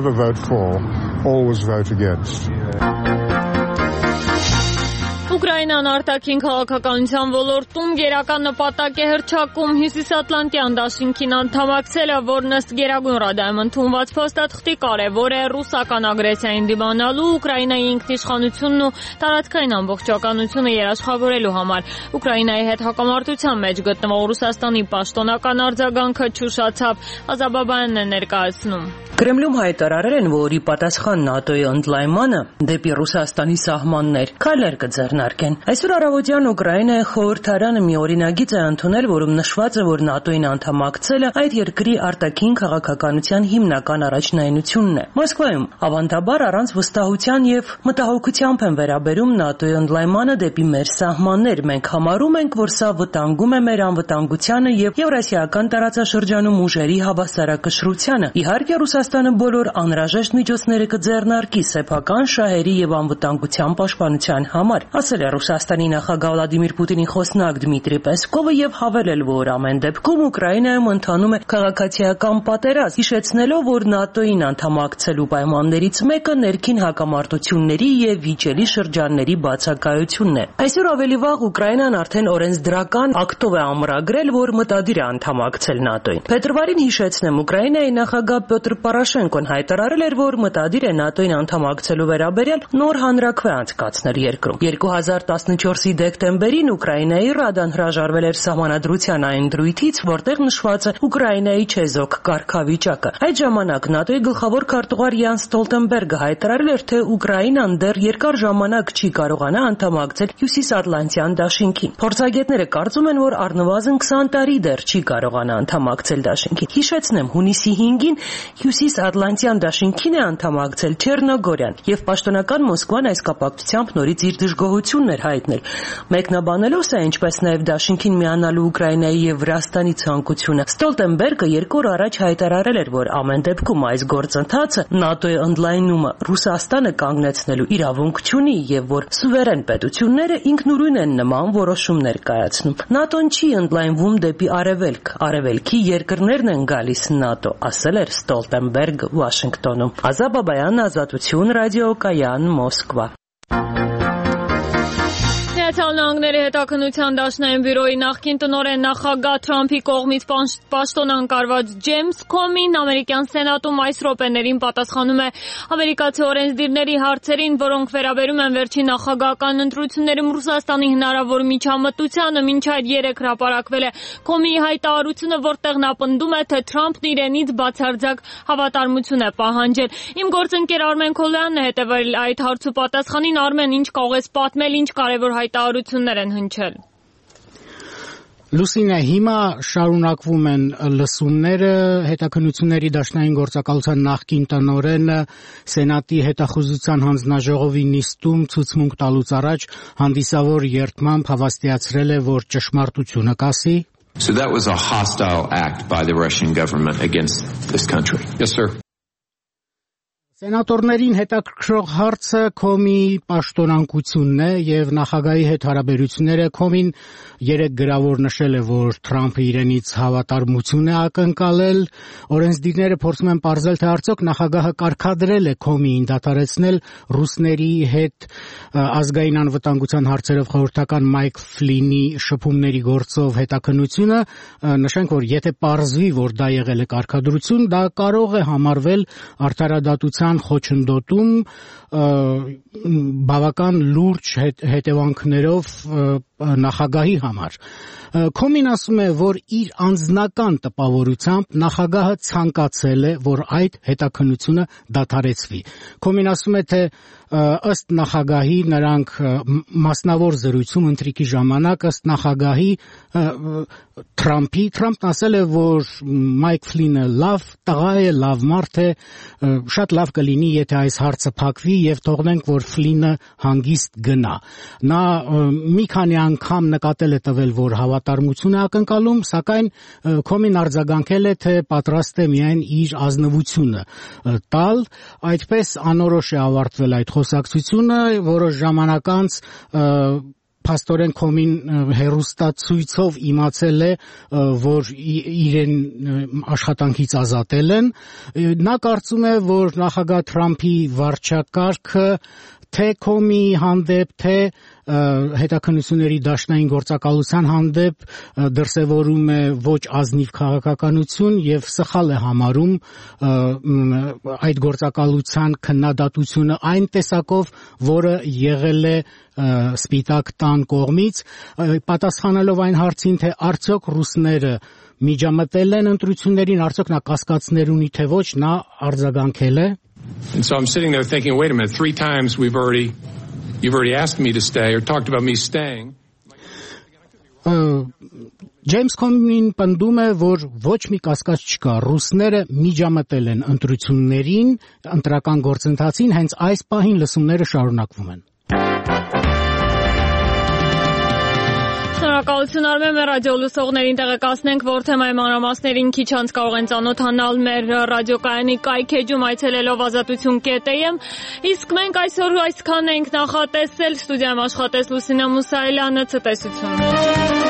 Ուկրաինան արտաքին քաղաքականության ոլորտում գերակա նպատակ է հռչակում Հյուսիսատլանտյան դաշինքին անդամակցելը, որն ըստ Գերագույն Ռադայում ընդունված փաստաթղթի կարևոր է ռուսական ագրեսիային դիմանալու, Ուկրաինայի ինքնիշխանությունն ու տարածքային ամբողջականությունը երաշխավորելու համար։ Ուկրաինայի հետ հակամարտության մեջ գտնվող Ռուսաստանի պաշտոնական արձագանքը չուշացավ, Ազաբաբայանն է ներկայացնում։ Կրեմլում հայտարարել են, որ ի պատասխան ՆԱՏՕ-ի ընդլայնմանը դեպի Ռուսաստանի սահմաններ քայլեր կձեռնարկեն։ Այսօր առավոտյան Ուկրաինայի խորհրդարանը մի օրինագիծ է ընդունել, որում նշված է, որ ՆԱՏՕ-ին անդամակցելը այդ երկրի արտաքին քաղաքականության հիմնական առաջնայնությունն է։ Մոսկվայում ավանդաբար առանց վստահության եւ մտահոգությամբ են վերաբերում ՆԱՏՕ-ի ընդլայնմանը դեպի մեր սահմաններ։ Մենք համարում ենք, որ սա վտանգում է մեր անվտանգությանը եւ Եվրասիական տարածաշրջանում ուժերի հավասարակշռությանը։ Իհարկե, Ռուսաստանը բոլոր անհրաժեշտ միջոցները կձեռնարկի սեփական շահերի եւ անվտանգության պաշտպանության համար, ասել է Ռուսաստանի նախագահ Վլադիմիր Պուտինի խոսնակ Դմիտրի Պեսկովը եւ հավելել, որ ամեն դեպքում Ուկրաինայում ընթանում է քաղաքացիական պատերազմ, հիշեցնելով, որ ՆԱՏՕ-ին անդամակցելու պայմաններից մեկը ներքին հակամարտությունների եւ վիճելի շրջանների բացակայությունն է։ Այսօր ավելի վաղ Ուկրաինան արդեն օրենսդրական ակտով է ամրագրել, որ մտադիր է անդամակցել ՆԱՏՕ-ին։ Փետրվարին հիշեցնեմ, Ուկրաինայի նախագահ Պյոտր Պորոշենկոն հայտարարել էր, որ մտադիր է ՆԱՏՕ-ին անդամակցելու վերաբերյալ նոր հանրաքվե անցկացնել երկրում։ 2014-ի դեկտեմբերին Ուկրաինայի Ռադան հրաժարվել էր սահմանադրության այն դրույթից, որտեղ նշված է Ուկրաինայի չեզոք կարգավիճակը։ Այդ ժամանակ ՆԱՏՕ-ի գլխավոր քարտուղար Յան Ստոլտենբերգը հայտարարել էր, թե Ուկրաինան դեռ երկար ժամանակ չի կարողանա անդամակցել Հյուսիսատլանտյան դաշինքին։ Փորձագետները կարծում են, որ առնվազն 20 տարի դեռ չի կարողանա անդամակցել դաշինքին։ Հիշեցնեմ, հունիսի 5-ին Հյուսիսատլանտյան դաշինքին է անդամակցել Չեռնոգորիան, եւ պաշտոնական Մոսկվան այս կապակցությամբ նորից իր դժգոհությունն էր հայտնել։ Մեկնաբանելով սա, ինչպես նաեւ դաշինքին միանալու Ուկրաինայի եւ Վրաստանի ցանկությունը, Ստոլտենբերգը 2 օր առաջ հայտարարել էր, որ ամեն դեպքում այս գործընթացը ՆԱՏՕ-ի ընդլայնումը Ռուսաստանը կանգնեցնելու իրավունք չունի եւ որ սուվերեն պետությունները ինքնուրույն են նման որոշումներ կայացնում։ ՆԱՏՕ-ն չի ընդլայնվում դեպի արևելք, արևելքի երկրներն են գալիս ՆԱՏՕ, ասել էր Ստոլտենբերգը Վաշինգտոնում։ Ազաբաբայան, Ազատություն, ռադիոկայան, Մոսկվա։ Միացյալ Նահանգների հետաքննության դաշնային բյուրոյի նախկին տնօրեն նախագահ Թրամփի կողմից պաշտոնանկարված Ջեյմս Քոմին ամերիկյան սենատում այս րոպեներին պատասխանում է ամերիկացի օրենսդիրների հարցերին, որոնք վերաբերում են վերջին նախագահական ընտրություններում Ռուսաստանի հնարավոր միջամտությանը։ Մինչ այդ երեկ հրապարակվել է Քոմիի հայտարարությունը, որտեղ նա պնդում է, թե Թրամփն իրենից բացարձակ հավատարմություն է պահանջել։ Իմ գործընկեր Արմեն Քոլյանն է հետևել այդ հարցու պատասխանին։ Արմեն, ինչ կարող ես պատմել, ինչ կարևոր հայտարարություններ են հնչել։ Լուսինե, հիմա շարունակվում են լսումները հետաքննությունների դաշնային գործակալության նախկին տնօրենը Սենատի հետախուզության հանձնաժողովի նիստում ցուցմունք տալուց առաջ հանդիսավոր երդմամբ հավաստիացրել է, որ ճշմարտությունը կասի։ So that was a hostile act by the Russian government against this country. Yes, sir. Սենատորներին հետաքրքրող հարցը Քոմի պաշտոնանկությունն է եւ նախագահի հետ հարաբերությունները Քոմին երեք գրավոր նշել է, որ Թրամփը իրենից հավատարմություն է ակնկալել։ Օրենսդիրները փորձում են պարզել, թե արդյոք նախագահը կարգադրել է Քոմիին դադարեցնել ռուսների հետ ազգային անվտանգության հարցերով խորհրդական Մայք Ֆլինի շփումների գործով հետաքննությունը։ Նշենք, որ եթե պարզվի, որ դա եղել է կարգադրություն, դա կարող է համարվել արդարադատության խոչընդոտում բավական լուրջ հետևանքներով նախագահի համար։ Քոմին ասում է, որ իր անձնական տպավորությամբ նախագահը ցանկացել է, որ այդ հետաքննությունը դադարեցվի։ Քոմին ասում է, թե ըստ նախագահի նրանք մասնավոր զրույցում ընտրիկի ժամանակ ըստ նախագահի Թրամփն ասել է, որ Մայք Ֆլինը լավ տղա է, լավ մարդ է, շատ լավ կլինի, եթե այս հարցը փակվի եւ թողնենք, որ Ֆլինը հանգիստ գնա։ Նա մի քանի անգամ նկատել է տվել, որ հավատարմություն է ակնկալում, սակայն Քոմին արձագանքել է, թե պատրաստ է միայն իր ազնվությունը տալ, այդպես անորոշ է ավարտվել այդ խոսակցությունը, որոշ ժամանակ անց փաստորեն Քոմին հերոստացույցով իմացել է, որ իրեն աշխատանքից ազատել են։ Նա կարծում է, որ նախագահ Թրամփի վարչակարգը թե Քոմի հանդեպ, թե հետաքննությունների դաշնային գործակալության հանդեպ դրսևորում է ոչ ազնիվ քաղաքականություն եւ սխալ է համարում այդ գործակալության քննադատությունը այն տեսակով, որը եղել է Սպիտակ տան կողմից, պատասխանելով այն հարցին, թե արդյոք ռուսները միջամտել են ընտրություններին, արդյոք նա կասկածներ ունի, թե ոչ, նա արձագանքել է. And so I'm sitting there thinking, wait a minute, 3 times you've already asked me to stay or talked about me staying. Ջեյմս Քոմին պնդում է, որ ոչ մի կասկած չկա, ռուսները միջամտել են ընտրություններին, ընտրական գործընթացին, հենց այս պահին լսումները շարունակվում են։ Շնորհակալություն Արմեն, մեր ռադիո լսողներին տեղեկացնենք, որ թեմայի մանրամասներին քիչ անց կարող են ծանոթանալ մեր ռադիոկայանի կայքեջում այցելելով azatutun.am, իսկ մենք այսօր այսքան ենք նախատեսել, ստուդիայում աշխատեց Լուսինա Մուսայելյանը, ցտեսություն։